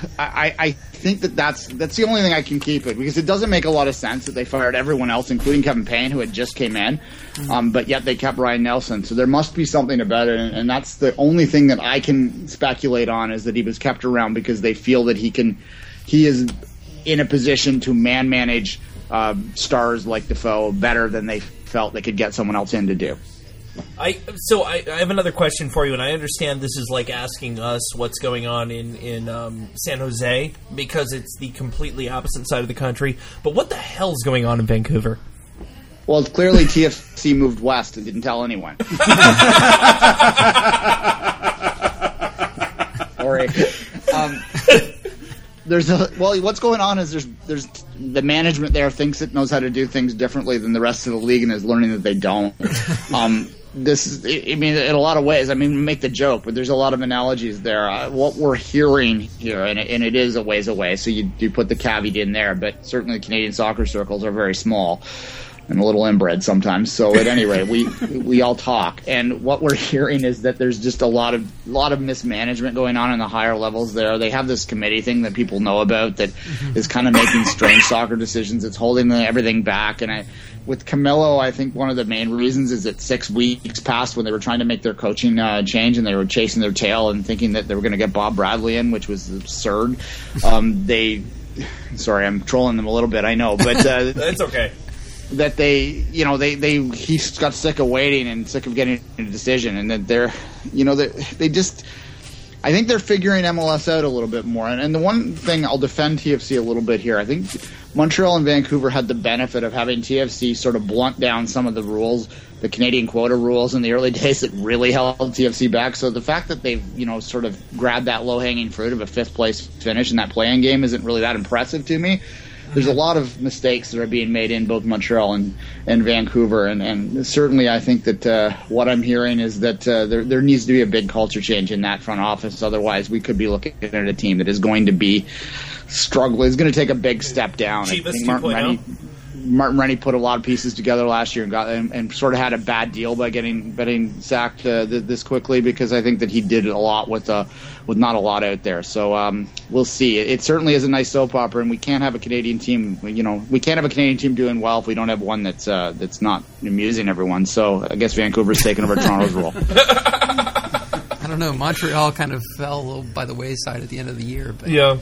I think that's the only thing I can keep it, because it doesn't make a lot of sense that they fired everyone else, including Kevin Payne, who had just came in, but yet they kept Ryan Nelson. So there must be something about it, and that's the only thing that I can speculate on, is that he was kept around because they feel that he is in a position to manage stars like Defoe better than they felt they could get someone else in to do. I have another question for you, and I understand this is like asking us what's going on in San Jose, because it's the completely opposite side of the country. But what the hell's going on in Vancouver? Well, clearly TFC moved west and didn't tell anyone. Sorry. What's going on is there's the management there thinks it knows how to do things differently than the rest of the league, and is learning that they don't. This is, in a lot of ways, we make the joke, but there's a lot of analogies there. What we're hearing here, and it is a ways away, so you do put the caveat in there, but certainly Canadian soccer circles are very small and a little inbred sometimes. So at any rate, we all talk, and what we're hearing is that there's just a lot of mismanagement going on in the higher levels there. They have this committee thing that people know about that is kind of making strange soccer decisions. It's holding everything back, and with Camilo, I think one of the main reasons is that 6 weeks passed when they were trying to make their coaching change, and they were chasing their tail and thinking that they were going to get Bob Bradley in, which was absurd. Sorry, I'm trolling them a little bit, I know, but that's okay. that he's got sick of waiting and sick of getting a decision, and that I think they're figuring MLS out a little bit more. And the one thing, I'll defend TFC a little bit here. I think Montreal and Vancouver had the benefit of having TFC sort of blunt down some of the rules, the Canadian quota rules in the early days that really held TFC back. So the fact that they've, sort of grabbed that low-hanging fruit of a fifth-place finish in that play-in game isn't really that impressive to me. There's a lot of mistakes that are being made in both Montreal and Vancouver, and certainly I think that what I'm hearing is that there needs to be a big culture change in that front office. Otherwise, we could be looking at a team that is going to be struggling. It's going to take a big step down. Chivas I think Martin Rennie put a lot of pieces together last year and sort of had a bad deal by getting sacked this quickly, because I think that he did a lot with not a lot out there. So we'll see. It certainly is a nice soap opera, and we can't have a Canadian team. We can't have a Canadian team doing well if we don't have one that's not amusing everyone. So I guess Vancouver's taking over Toronto's role. I don't know. Montreal kind of fell a little by the wayside at the end of the year. But, yeah.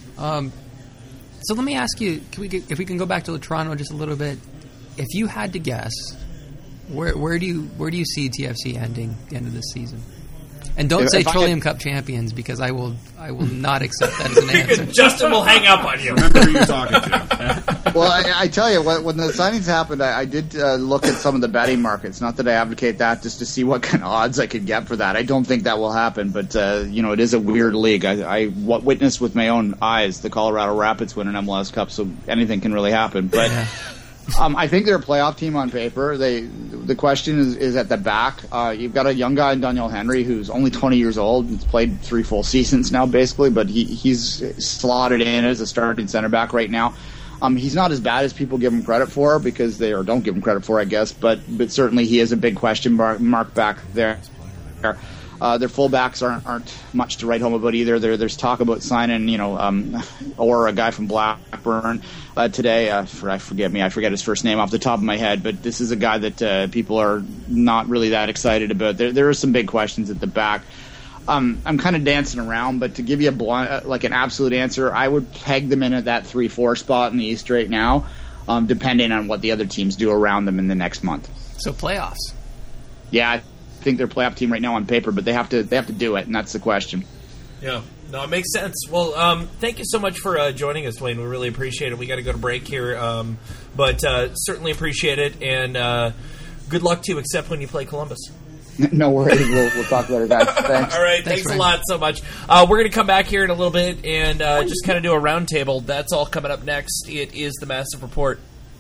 So let me ask you, if we can go back to Toronto just a little bit. If you had to guess, where do you see TFC ending at the end of this season? And don't say Trillium Cup champions, because I will not accept that as an answer. Justin will hang up on you. Remember who you're talking to. Well, I tell you, when the signings happened, I did look at some of the betting markets. Not that I advocate that, just to see what kind of odds I could get for that. I don't think that will happen, but it is a weird league. I witnessed with my own eyes the Colorado Rapids win an MLS Cup, so anything can really happen. But I think they're a playoff team on paper. The question is at the back. You've got a young guy in Daniel Henry who's only 20 years old. He's played 3 full seasons now, basically, but he's slotted in as a starting center back right now. He's not as bad as people give him credit for, don't give him credit for, I guess, but certainly he is a big question mark back there. Their fullbacks aren't much to write home about either. There's talk about signing, or a guy from Blackburn today. I forget his first name off the top of my head, but this is a guy that people are not really that excited about. There are some big questions at the back. I'm kind of dancing around, but to give you an absolute answer, I would peg them in at that 3-4 spot in the East right now, depending on what the other teams do around them in the next month. So playoffs. Yeah, I think they're a playoff team right now on paper, but they have to do it, and that's the question. Yeah, no, it makes sense. Well, thank you so much for joining us, Dwayne. We really appreciate it. We got to go to break here, but certainly appreciate it, and good luck to you, except when you play Columbus. No worries. We'll talk later, guys. Thanks. All right, thanks a lot so much. We're going to come back here in a little bit and just kind of do a roundtable. That's all coming up next. It is the Massive Report.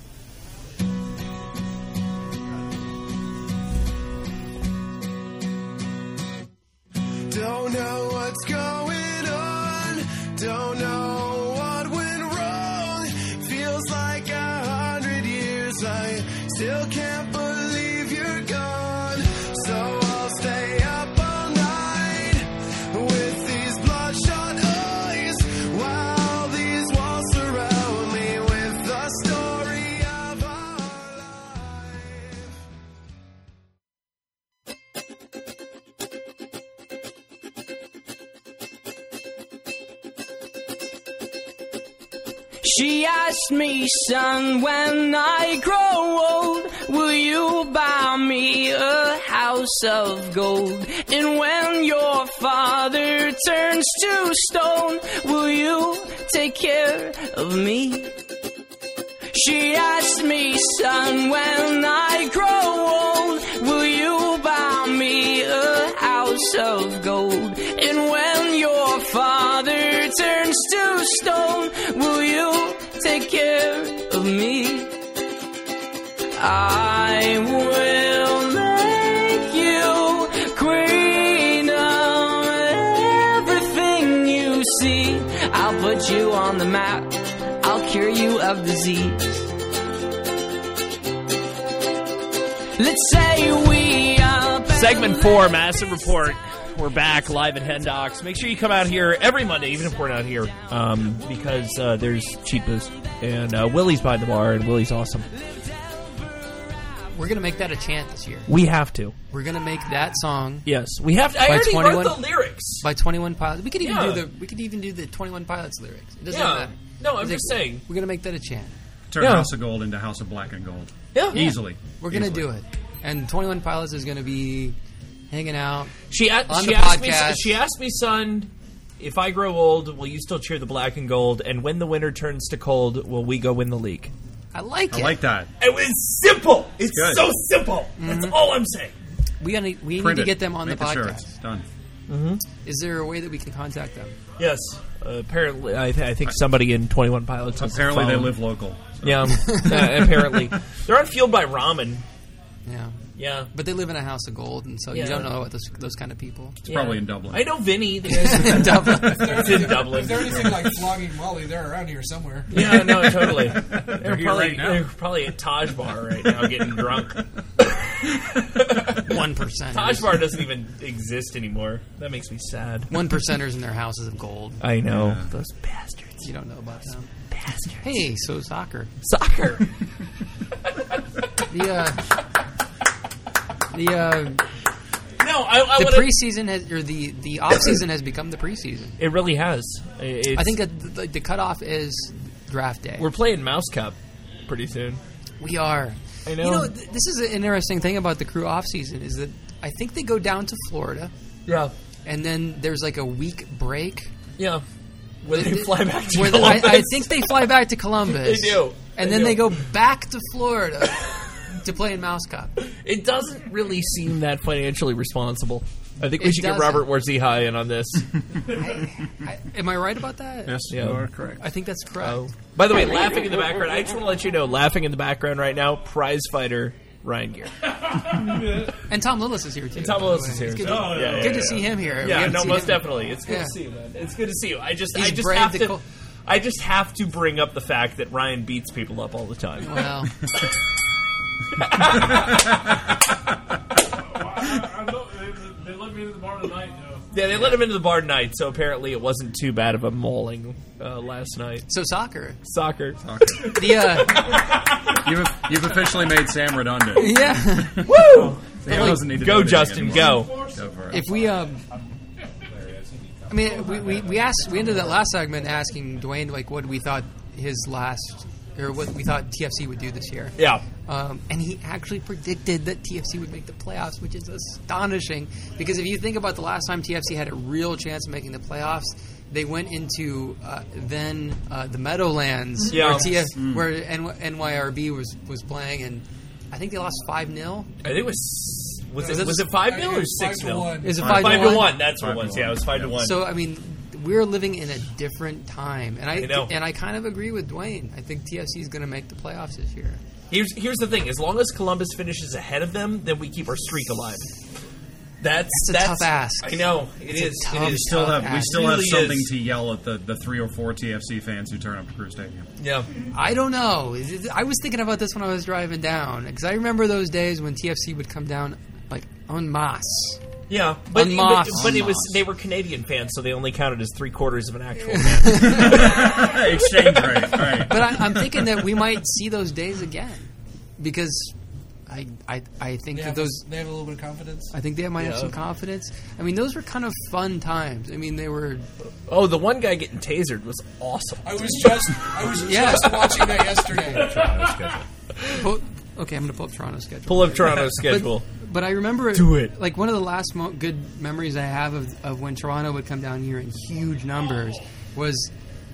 Don't know what's going on. Don't know what went wrong. Feels like 100 years. I still can't believe you're gone. So I'll stay up all night with these bloodshot eyes while these walls surround me with the story of our life. She asked me, son, when I grow old, will you buy me a house of gold? And when your father turns to stone, will you take care of me? She asked me, son, when I grow old, will you buy me a house of gold? And when your father turns to stone, will you take care of me? I will make you queen of everything you see. I'll put you on the map. I'll cure you of disease. Let's say we are Segment 4, Massive Report. We're back live at Hen Docks. Make sure you come out here every Monday, even if we're not here, because there's cheap booze. And Willie's by the bar, and Willie's awesome. We're going to make that a chant this year. We have to. We're going to make that song. Yes, we have to. I already wrote the lyrics. By 21 Pilots. We could even do the 21 Pilots lyrics. It doesn't matter. No, I'm just saying. We're going to make that a chant. Turn House of Gold into House of Black and Gold. Yeah. Easily. We're going to do it. And 21 Pilots is going to be hanging out She on asked the podcast. me. She asked me, son, if I grow old, will you still cheer the Black and Gold? And when the winter turns to cold, will we go win the league? I like it. I like that. It was simple. It's good. so simple. That's all I'm saying. We need Print to it. get them on Make the podcast. shirts. Done. Is there a way that we can contact them? Yes. Apparently, I think somebody in 21 Pilots has Apparently, a they phone. live local. So. Yeah. Apparently, they're on Fueled by Ramen. Yeah. Yeah. But they live in a house of gold, and so Yeah. you don't know about those kind of people. It's probably in Dublin. I know Vinny. In Dublin. It's in Dublin. If they're anything like flogging Molly, they're around here somewhere. Yeah, no, totally. They're here probably, right now. they're probably at Taj Bar right now getting drunk. 1%. Taj Bar doesn't even exist anymore. That makes me sad. 1%ers in their houses of gold. I know. Those bastards. You don't know about them. Bastards. Hey, so soccer. Soccer. No, I the wanna, preseason has, or the off season has become the preseason. It really has. It's, I think that the cutoff is draft day. we're playing Mouse Cup pretty soon. We are. I know. You know, this is an interesting thing about the crew off season is that I think they go down to Florida. Yeah. And then there's like a week break. Yeah. When they fly back to where Columbus. I think they fly back to Columbus. They do. And then they go back to Florida to play in Mouse Cup. It doesn't really seem that financially responsible. I think we It should get doesn't. Robert Warzihai in on this. Am I right about that? Yes, Yeah. you are correct. I think that's correct. By the way, laughing in the background, I just want to let you know, laughing in the background right now, prize fighter Ryan Gear. And Tom Lillis is here too. And Tom Lillis is here. It's good, too. good to see him here. We Yeah, haven't no, seen most him. definitely. It's good Yeah. to see you, man. It's good to see you. I just He's have braved the to. cold. I just have to bring up the fact that Ryan beats people up all the time. Well, They let me into the bar tonight, though. Yeah, they let him into the bar tonight, so apparently it wasn't too bad of a mauling last night. so soccer. Soccer. The You've officially made Sam redundant. yeah. Woo! Sam doesn't need to Go, do it Justin, anymore. go. Go for it. If we I mean, we asked. We ended that last segment asking Dwayne like what we thought his last, or what we thought TFC would do this year. Yeah. And he actually predicted that TFC would make the playoffs, which is astonishing. Because if you think about the last time TFC had a real chance of making the playoffs, they went into the Meadowlands, Yeah. where NYRB was playing, and I think they lost 5-0. I think it was it 5-0 or 6-0? Is it 5-1? That's what it was. Yeah, it was 5-1. So I mean, we're living in a different time, and I know. I kind of agree with Dwayne. I think TFC is going to make the playoffs this year. Here's the thing: as long as Columbus finishes ahead of them, then we keep our streak alive. That's a tough ask. I know it is. tough It We is. still have Really something is. to yell at the 3 or 4 TFC fans who turn up at Crew Stadium. Yeah. I don't know. I was thinking about this when I was driving down because I remember those days when TFC would come down like en masse. Yeah, but En masse. it was they were Canadian fans, so they only counted as 3/4 of an actual fan. Exchange rate, right? But I'm thinking that we might see those days again because I think that those. They have a little bit of confidence. I think they might have Yeah. some confidence. I mean, those were kind of fun times. I mean, they were. Oh, the one guy getting tasered was awesome. I was just watching that yesterday. Okay, I'm going to pull up Toronto's schedule. Pull up Toronto's schedule. But I remember Do it. Like one of the last good memories I have of when Toronto would come down here in huge numbers was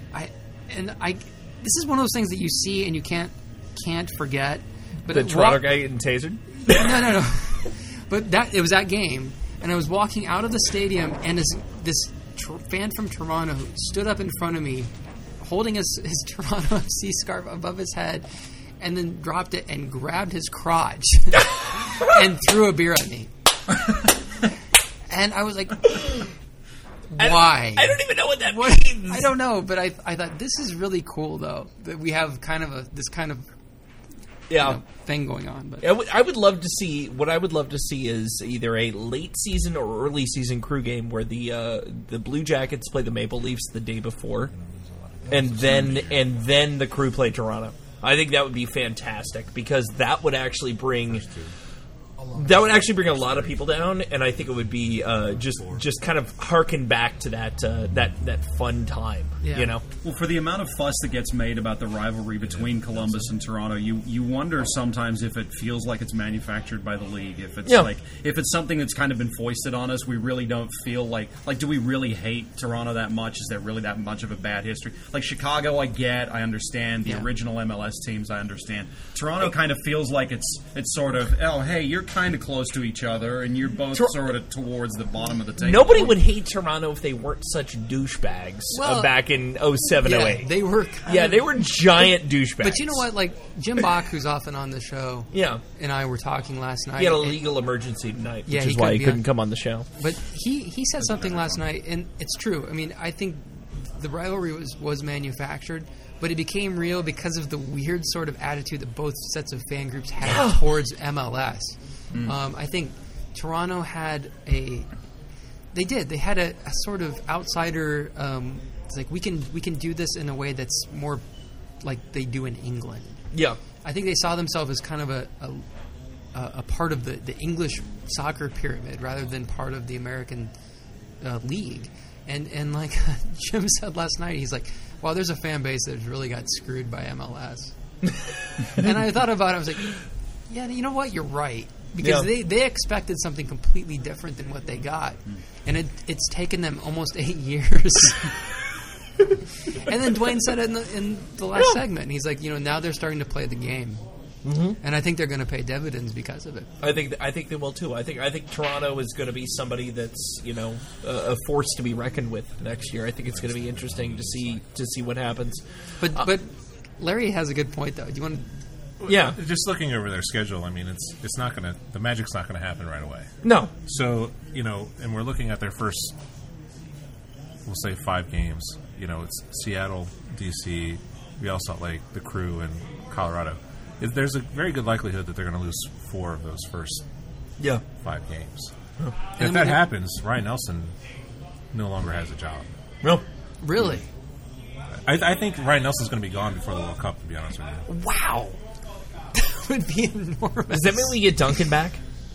this is one of those things that you see and you can't forget. But The Toronto guy getting tasered? No. But it was that game, and I was walking out of the stadium, and this fan from Toronto stood up in front of me, holding his Toronto FC scarf above his head, and then dropped it and grabbed his crotch and threw a beer at me. And I was like, why? I don't even know what that means. I don't know, but I thought this is really cool, though, that we have kind of this kind of thing going on. But I would love to see. What I would love to see is either a late season or early season crew game where the Blue Jackets play the Maple Leafs the day before, and then the crew play Toronto. I think that would be fantastic because that would actually bring a lot of people down, and I think it would be just kind of harken back to that fun time. You know, well, for the amount of fuss that gets made about the rivalry between Columbus and Toronto, you wonder sometimes if it feels like it's manufactured by the league. If it's if it's something that's kind of been foisted on us, we really don't feel like do we really hate Toronto that much? Is there really that much of a bad history? Like Chicago, I understand the original MLS teams, I understand. Toronto kind of feels like it's sort of hey, you're kind of close to each other, and you're both sort of towards the bottom of the table. Nobody would hate Toronto if they weren't such douchebags back in 07, 08. They were they were giant douchebags. But you know what? Like Jim Bach, who's often on the show, and I were talking last night. He had a legal emergency tonight, which is why he couldn't come on the show. But he said something last night, and it's true. I mean, I think the rivalry was manufactured, but it became real because of the weird sort of attitude that both sets of fan groups had towards MLS. I think Toronto had They had a sort of outsider. It's like we can do this in a way that's more like they do in England. Yeah, I think they saw themselves as kind of a part of the English soccer pyramid rather than part of the American league. And like Jim said last night, he's like, "Well, there's a fan base that really got screwed by MLS." And I thought about it. I was like, "Yeah, you know what? You're right." Because they expected something completely different than what they got. And it's taken them almost 8 years. And then Dwayne said it in the last segment. He's like, now they're starting to play the game. And I think they're going to pay dividends because of it. I think they will too. I think Toronto is going to be somebody that's a force to be reckoned with next year. I think it's going to be interesting to see what happens. But Larry has a good point though. Do you want to? Yeah, just looking over their schedule, I mean, it's not going to, the magic's not going to happen right away. No. So, and we're looking at their first, we'll say 5 games. It's Seattle, DC, Real Salt Lake, the Crew, and Colorado. There's a very good likelihood that they're going to lose 4 of those first 5 games. Oh. And if that happens, Ryan Nelson no longer has a job. No. Really? I think Ryan Nelson's going to be gone before the World Cup, to be honest with you. Wow. Would be enormous. Does that mean we get Duncan back?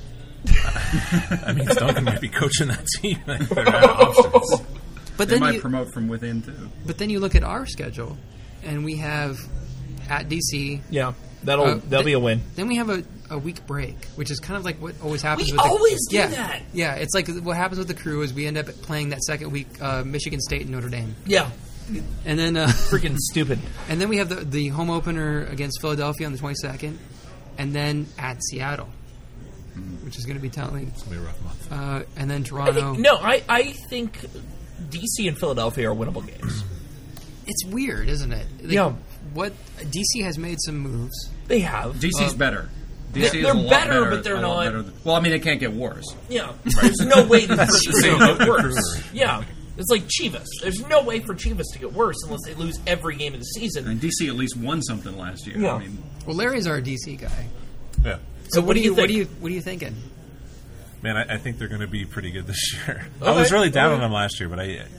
I mean, Duncan might be coaching that team. They're out of options. But they might promote from within too. But then you look at our schedule, and we have at DC. Yeah, that'll be a win. Then we have a week break, which is kind of like what always happens. We with always do that. Yeah, it's like what happens with the Crew is we end up playing that second week Michigan State and Notre Dame. Yeah. And then freaking stupid. And then we have the home opener against Philadelphia on the 22nd, and then at Seattle, which is going to be telling. It's going to be a rough month. And then Toronto. I think DC and Philadelphia are winnable games. It's weird, isn't it? What DC has made some moves. They have. DC's better. DC they're better, but they're not. Well, I mean, it can't get worse. Yeah, there's no way that DC can get worse. Yeah. It's like Chivas. There's no way for Chivas to get worse unless they lose every game of the season. And DC at least won something last year. Yeah. I mean, well, Larry's our DC guy. Yeah. So what are you thinking? Man, I think they're going to be pretty good this year. Okay. I was really down on them last year, but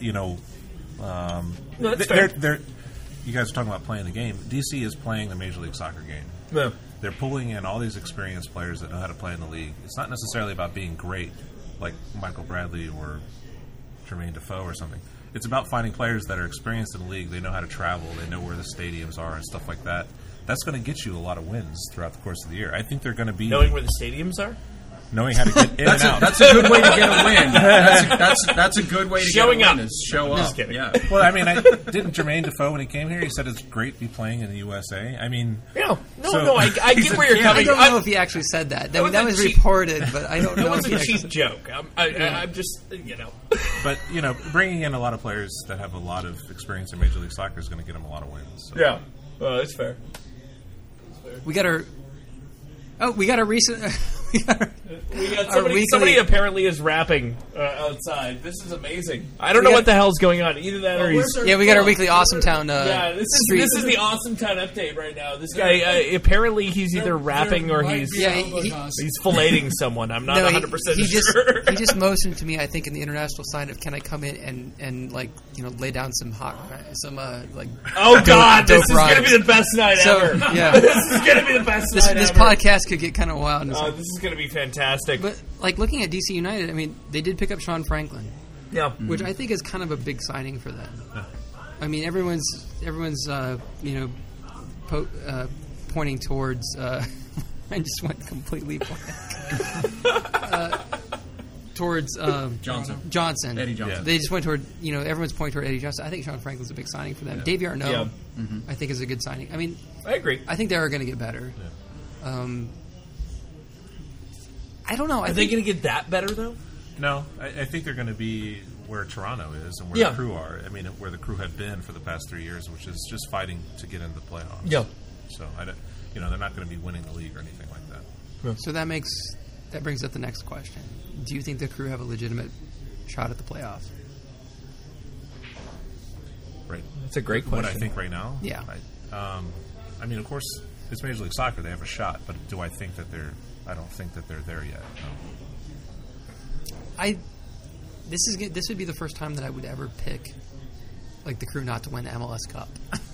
that's fair. You guys are talking about playing the game. DC is playing the Major League Soccer game. Yeah. They're pulling in all these experienced players that know how to play in the league. It's not necessarily about being great, like Michael Bradley or Jermaine Defoe or something. It's about finding players that are experienced in the league. They know how to travel. They know where the stadiums are and stuff like that. That's going to get you a lot of wins throughout the course of the year. I think they're going to be... Knowing where the stadiums are? Knowing how to get in and out. That's a good way to get a win. That's a good way to Showing get a up. win. Is show up. Just kidding. Yeah. Well, I mean, didn't Jermaine Defoe, when he came here, he said it's great to be playing in the USA? I mean... No, I get where you're coming from. I don't know if he actually said that. That was reported, but I don't know if he actually said that. It was a cheap joke. I'm just, But, bringing in a lot of players that have a lot of experience in Major League Soccer is going to get them a lot of wins. So. Yeah. That's fair. We got a recent... Somebody apparently is rapping outside. This is amazing. I don't know what the hell's going on. Either that or he's... Yeah, we got our weekly Awesome Town this is the Awesome Town update right now. This guy, apparently he's either rapping or he's filleting someone. I'm not 100% sure. He just motioned to me, I think, in the international sign of, can I come in and lay down some oh God, this is going to be the best night ever. Yeah. This is going to be the best night ever. This podcast could get kind of wild. This is going to be fantastic. But looking at DC United, I mean, they did pick up Sean Franklin. Yeah. Which I think is kind of a big signing for them. I mean, everyone's pointing towards. I just went completely blank. Towards Johnson. Eddie Johnson. Yeah. They just went toward, everyone's pointing toward Eddie Johnson. I think Sean Franklin's a big signing for them. Davey Arnaud, I think, is a good signing. I mean, I agree. I think they are going to get better. Yeah. I don't know. Are they going to get that better, though? No. I think they're going to be where Toronto is and where the Crew are. I mean, where the Crew have been for the past 3 years, which is just fighting to get into the playoffs. Yeah. So, they're not going to be winning the league or anything like that. Yeah. So that brings up the next question. Do you think the Crew have a legitimate shot at the playoffs? Right. That's a great question. What I think right now? Yeah. I mean, of course, it's Major League Soccer. They have a shot. But do I think that they're... I don't think that they're there yet. No. This would be the first time that I would ever pick the Crew not to win the MLS Cup.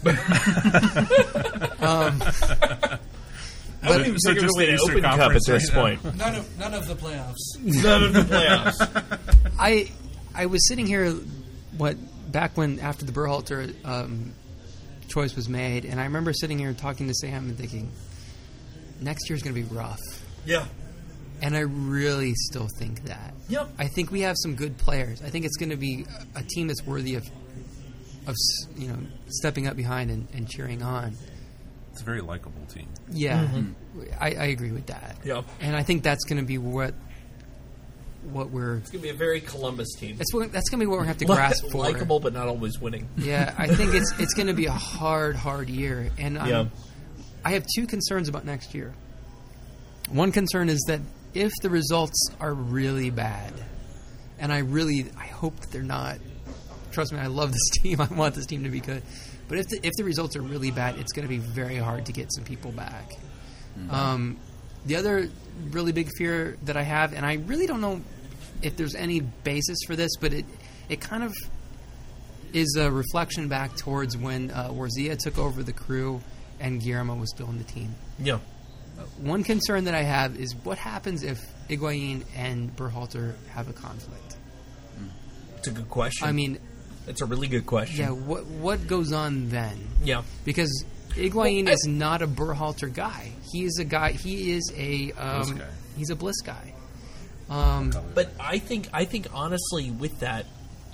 I wouldn't even say you're going to win an Open Cup at this point. None of the playoffs. None of the playoffs. I was sitting here, back when after the Berhalter choice was made, and I remember sitting here and talking to Sam and thinking, next year's going to be rough. Yeah. And I really still think that. Yep. I think we have some good players. I think it's going to be a team that's worthy of stepping up behind and cheering on. It's a very likable team. Yeah, I agree with that. Yep. And I think that's going to be what we're... It's going to be a very Columbus team. That's going to be what we're going to have to grasp for. Likeable, but not always winning. Yeah, I think it's going to be a hard year. And I have two concerns about next year. One concern is that if the results are really bad, and I hope that they're not. Trust me, I love this team. I want this team to be good. But if the results are really bad, it's going to be very hard to get some people back. Mm-hmm. The other really big fear that I have, and I really don't know if there's any basis for this, but it kind of is a reflection back towards when Warzia took over the Crew and Guillermo was still in the team. Yeah. One concern that I have is what happens if Higuain and Berhalter have a conflict? It's a good question. I mean... It's a really good question. Yeah, what goes on then? Yeah. Because Higuain is not a Berhalter guy. He is a guy... He is a... he's a Bliss guy. But I think honestly with that...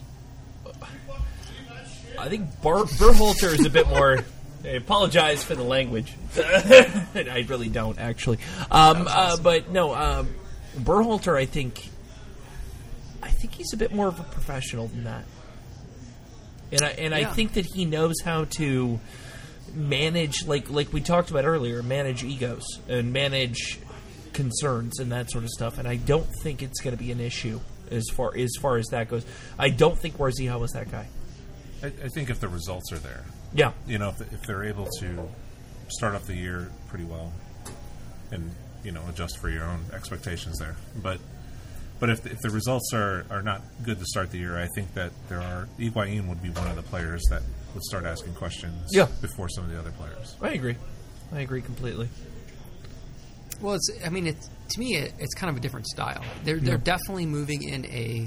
I think Berhalter is a bit more... I apologize for the language. I really don't, actually. But no, Berhalter, I think he's a bit more of a professional than that. And I think that he knows how to manage, like we talked about earlier, manage egos and manage concerns and that sort of stuff. And I don't think it's going to be an issue as far as that goes. I don't think Warzia was that guy. I think if the results are there. Yeah. If they're able to start off the year pretty well and, adjust for your own expectations there. But if the results are not good to start the year, I think that Higuain would be one of the players that would start asking questions before some of the other players. I agree completely. Well, to me, it's kind of a different style. They're definitely moving in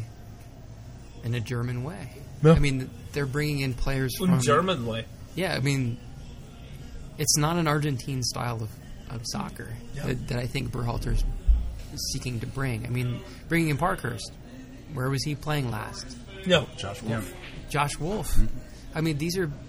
a German way. Yeah. I mean, they're bringing in players from... German way. Yeah, I mean, it's not an Argentine style of soccer that I think Berhalter's seeking to bring. I mean, bringing in Parkhurst. Where was he playing last? No. Josh Wolf. Josh Wolf. Mm-hmm. I mean, these are...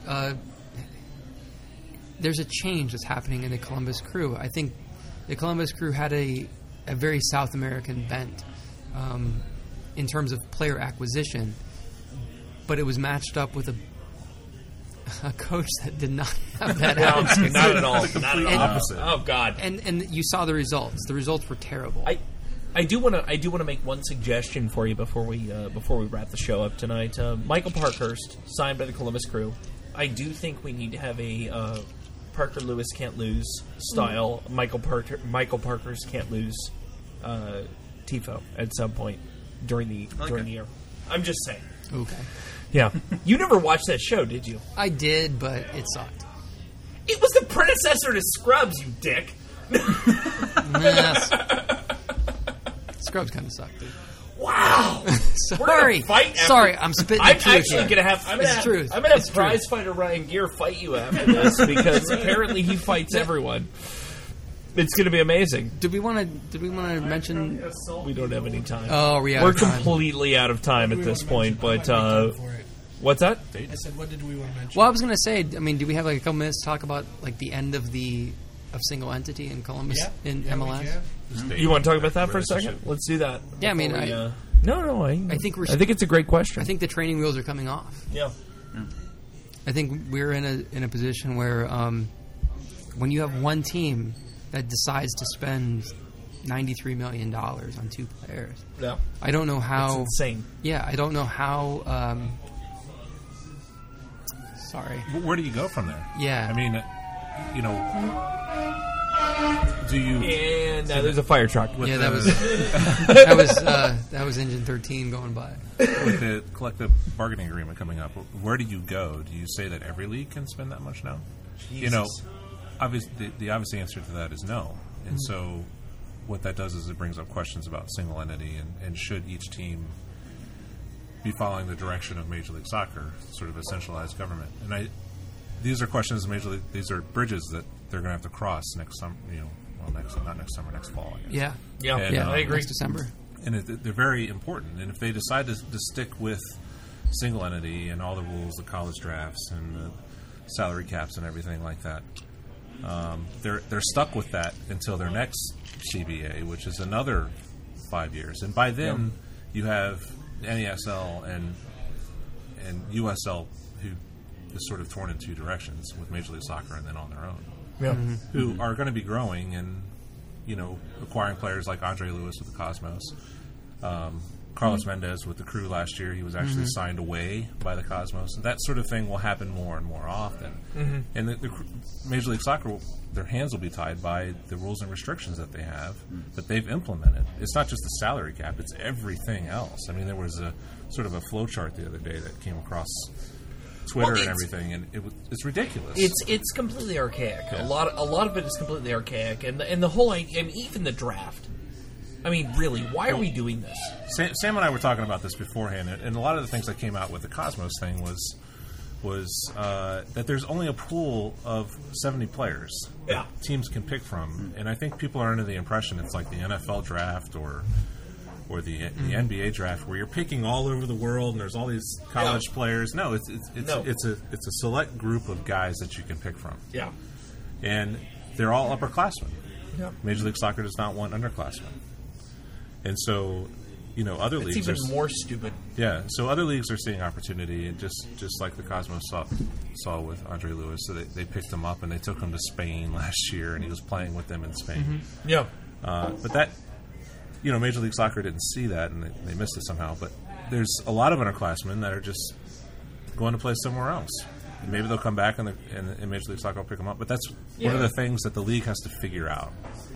there's a change that's happening in the Columbus Crew. I think the Columbus Crew had a very South American bent in terms of player acquisition, but it was matched up with a coach that did not have that attitude. Not at all. Not at all. Opposite. Oh God! And you saw the results. The results were terrible. I do want to make one suggestion for you before we wrap the show up tonight. Michael Parkhurst signed by the Columbus Crew. I do think we need to have a Parker Lewis can't lose style. Michael Parkhurst can't lose tifo at some point during the year. I'm just saying. Okay. Yeah. You never watched that show, did you? I did, but it sucked. It was the predecessor to Scrubs, you dick. Yes. Scrubs kind of sucked, dude. Wow. Sorry. Fight after, Sorry, I'm spitting I'm the truth actually here. going to have. I'm going to have prize fighter Ryan Gear fight you after this because apparently he fights everyone. It's going to be amazing. Did we want to mention? We don't have any time. Oh, we're completely out of time at this point. But what's that? I said, what did we want to mention? Well, I was going to say, I mean, do we have like a couple minutes to talk about like the end of single entity in Columbus in MLS? You want to talk about that for a second? Let's do that. Yeah, I mean, I think it's a great question. I think the training wheels are coming off. Yeah. I think we're in a position where when you have one team that decides to spend $93 million on two players. Yeah. I don't know how... That's insane. Yeah, I don't know how... sorry. Where do you go from there? Yeah. I mean, do you... And there's a fire truck. Yeah, that was Engine 13 going by. With the collective bargaining agreement coming up, where do you go? Do you say that every league can spend that much now? Jesus. The obvious answer to that is no. And so what that does is it brings up questions about single entity and should each team be following the direction of Major League Soccer, sort of a centralized government. And these are questions these are bridges that they're going to have to cross next summer, not next summer, next fall, I guess. Yeah, I agree. Next December. And they're very important. And if they decide to stick with single entity and all the rules, the college drafts and the salary caps and everything like that, they're stuck with that until their next CBA, which is another 5 years. And by then, you have NASL and USL, who is sort of torn in two directions with Major League Soccer and then on their own, who are going to be growing and acquiring players like Andre Lewis with the Cosmos. Carlos Mendez with the Crew last year, he was actually signed away by the Cosmos. And that sort of thing will happen more and more often. And the Major League Soccer, their hands will be tied by the rules and restrictions that they have that they've implemented. It's not just the salary cap, it's everything else. I mean, there was a sort of a flow chart the other day that came across Twitter and everything, and it's ridiculous. It's completely archaic. Yeah. A lot of it is completely archaic, and the whole, and even the draft. I mean, really, why are we doing this? Sam and I were talking about this beforehand, and a lot of the things that came out with the Cosmos thing was that there's only a pool of 70 players that teams can pick from, and I think people are under the impression it's like the NFL draft or the NBA draft where you're picking all over the world and there's all these college players. No, it's a select group of guys that you can pick from. Yeah, and they're all upperclassmen. Yeah. Major League Soccer does not want underclassmen. And so, other leagues even more stupid. Yeah, so other leagues are seeing opportunity, and just like the Cosmos saw with Andre Lewis, so they picked him up and they took him to Spain last year, and he was playing with them in Spain. Yeah, but that, Major League Soccer didn't see that, and they missed it somehow. But there's a lot of underclassmen that are just going to play somewhere else. And maybe they'll come back, and Major League Soccer will pick them up. But that's one of the things that the league has to figure out.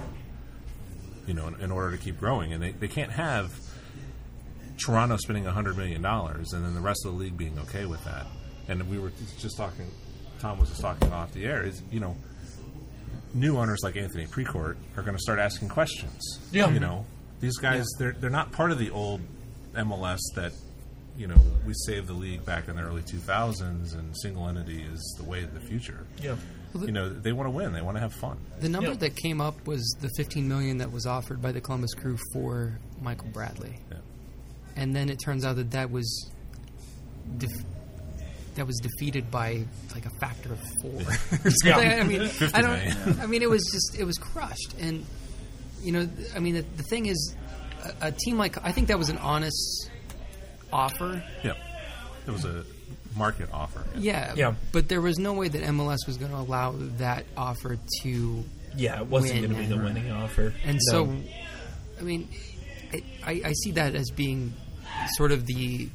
In order to keep growing. And they can't have Toronto spending $100 million and then the rest of the league being okay with that. And we were just talking, Tom was just talking off the air, is, new owners like Anthony Precourt are going to start asking questions. Yeah. These guys, they're not part of the old MLS that, we saved the league back in the early 2000s and single entity is the way of the future. Yeah. They want to win. They want to have fun. The number that came up was the $15 million that was offered by the Columbus Crew for Michael Bradley, and then it turns out that was defeated by like a factor of 4. I mean, it was crushed, and the thing is, a team like I think that was an honest offer. Yeah, it was a market offer. Yeah. But there was no way that MLS was going to allow that offer to it wasn't going to be the winning offer. And so, I mean, I see that as being sort of the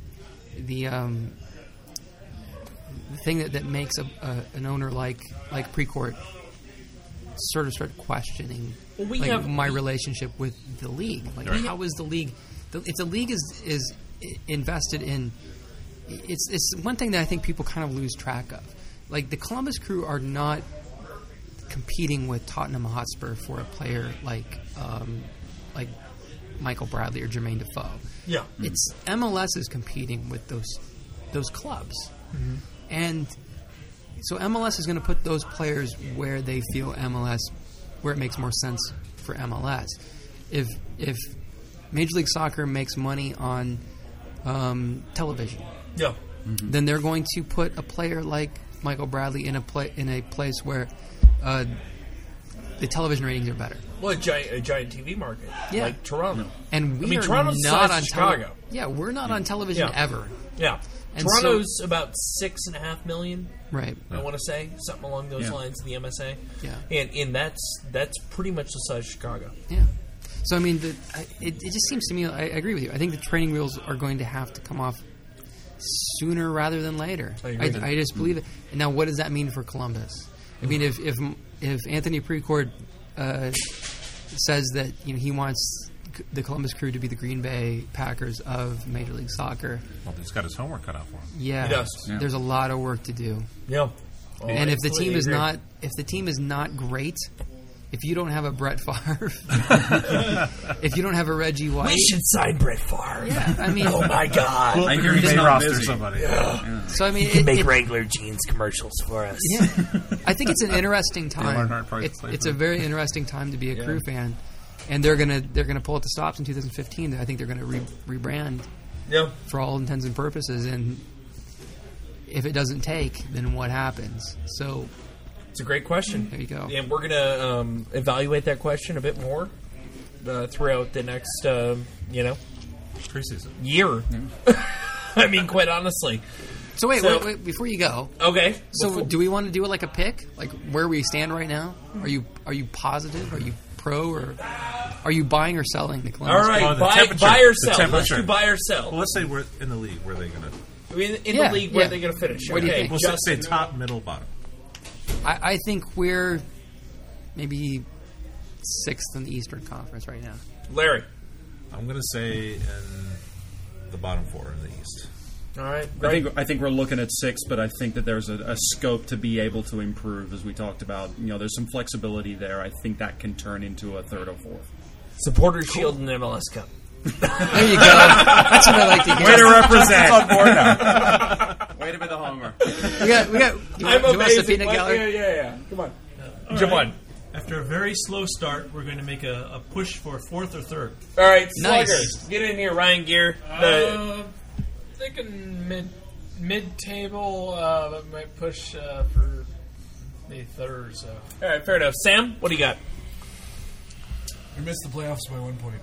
thing that makes an owner like Precourt sort of start questioning my relationship with the league. How is the league? If the league is invested in, it's one thing that I think people kind of lose track of. Like the Columbus Crew are not competing with Tottenham Hotspur for a player like Michael Bradley or Jermaine Defoe. Yeah. It's MLS is competing with those clubs. Mm-hmm. And so MLS is going to put those players where they feel where it makes more sense for MLS. If Major League Soccer makes money on television, yeah, then they're going to put a player like Michael Bradley in a place where the television ratings are better. Well, a giant TV market, like Toronto. And we are Toronto's not on Chicago. We're not on television ever. Yeah. And Toronto's about 6.5 million. Right. I want to say something along those lines in the MSA. Yeah. And that's pretty much the size of Chicago. Yeah. So I mean, it just seems to me. I agree with you. I think the training wheels are going to have to come off sooner rather than later. I just believe it. And now, what does that mean for Columbus? I mean, if Anthony Precourt says that he wants the Columbus Crew to be the Green Bay Packers of Major League Soccer, well, he's got his homework cut out for him. Yeah, he does. Yeah. There's a lot of work to do. Yeah, and if the team is not great, if you don't have a Brett Favre, if you don't have a Reggie White, we should sign Brett Favre. Yeah, I mean, oh my God, well, I hear he's roster somebody. Yeah. So I mean, you can make Wrangler jeans commercials for us. Yeah, I think it's an interesting time. It's a very interesting time to be a Crew fan. And they're gonna pull out the stops in 2015. I think they're gonna rebrand, for all intents and purposes. And if it doesn't take, then what happens? So it's a great question. There you go. And we're gonna evaluate that question a bit more throughout the next preseason year. I mean, quite honestly. So wait, before you go. Okay. So do we want to do it like a pick, like where we stand right now? Are you positive? Are you pro, or are you buying or selling the Columbus? All right, buy or sell. Let's do buy or sell. Well, let's say we're in the league. Where are they going to? In the league, where are they going to finish? What do you think? We'll say top, middle, bottom. I think we're maybe 6th in the Eastern Conference right now. Larry, I'm going to say in the bottom 4 in the East. All right. I think we're looking at 6, but I think that there's a scope to be able to improve, as we talked about. There's some flexibility there. I think that can turn into a 3rd or 4th. Supporters Shield and MLS Cup. There you go. That's what I like to hear. Way to represent. On board now. Way to be the homer. We got. I'm amazing. Yeah. Come on. Jump on. After a very slow start, we're going to make a push for 4th or 3rd. All right, nice. Sluggers. Get in here, Ryan Gear. Thinking mid-table, but might push for maybe 3rd. So. All right, fair enough. Sam, what do you got? We missed the playoffs by 1 point.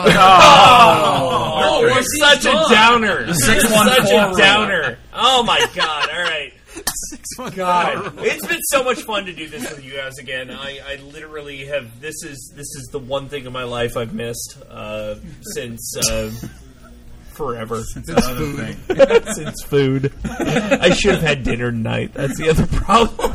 Oh, we're such a downer. Such a downer. Oh my God! All right. 6-1. God, it's been so much fun to do this with you guys again. I literally have. This is the one thing in my life I've missed since. Forever. Since food. I should have had dinner tonight. That's the other problem.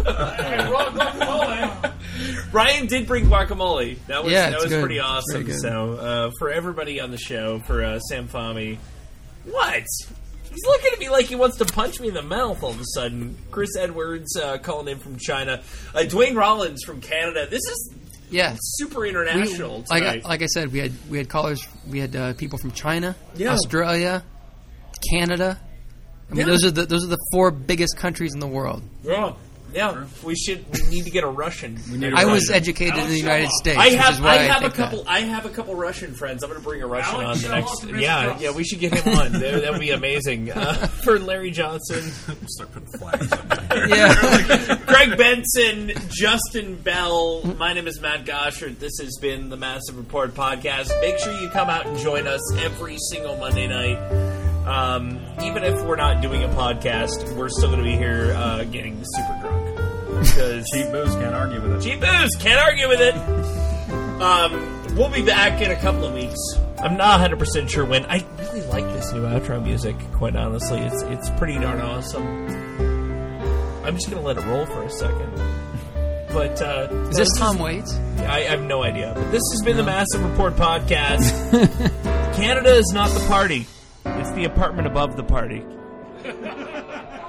Ryan did bring guacamole. That was pretty awesome. So for everybody on the show, for Sam Fahmy, what? He's looking at me like he wants to punch me in the mouth all of a sudden. Chris Edwards calling in from China. Dwayne Rollins from Canada. This is super international tonight. Like I said, we had callers. We had people from China, Australia, Canada. I mean, those are the 4 biggest countries in the world. Yeah. We need to get a Russian. I was educated in the United States. I have a couple Russian friends. I'm going to bring a Russian on the next. Yeah. We should get him on. That would be amazing. For Larry Johnson, start putting flags up there. Greg Benson, Justin Bell. My name is Matt Goshert. This has been the Massive Report podcast. Make sure you come out and join us every single Monday night. Even if we're not doing a podcast, we're still going to be here getting super drunk. Because cheap booze, can't argue with it. Cheap booze, can't argue with it. We'll be back in a couple of weeks. I'm not 100% sure when. I really like this new outro music, quite honestly. It's pretty darn awesome. I'm just going to let it roll for a second. But is this Tom Waits? I have no idea. But this has been the Massive Report podcast. Canada is not the party. It's the apartment above the party.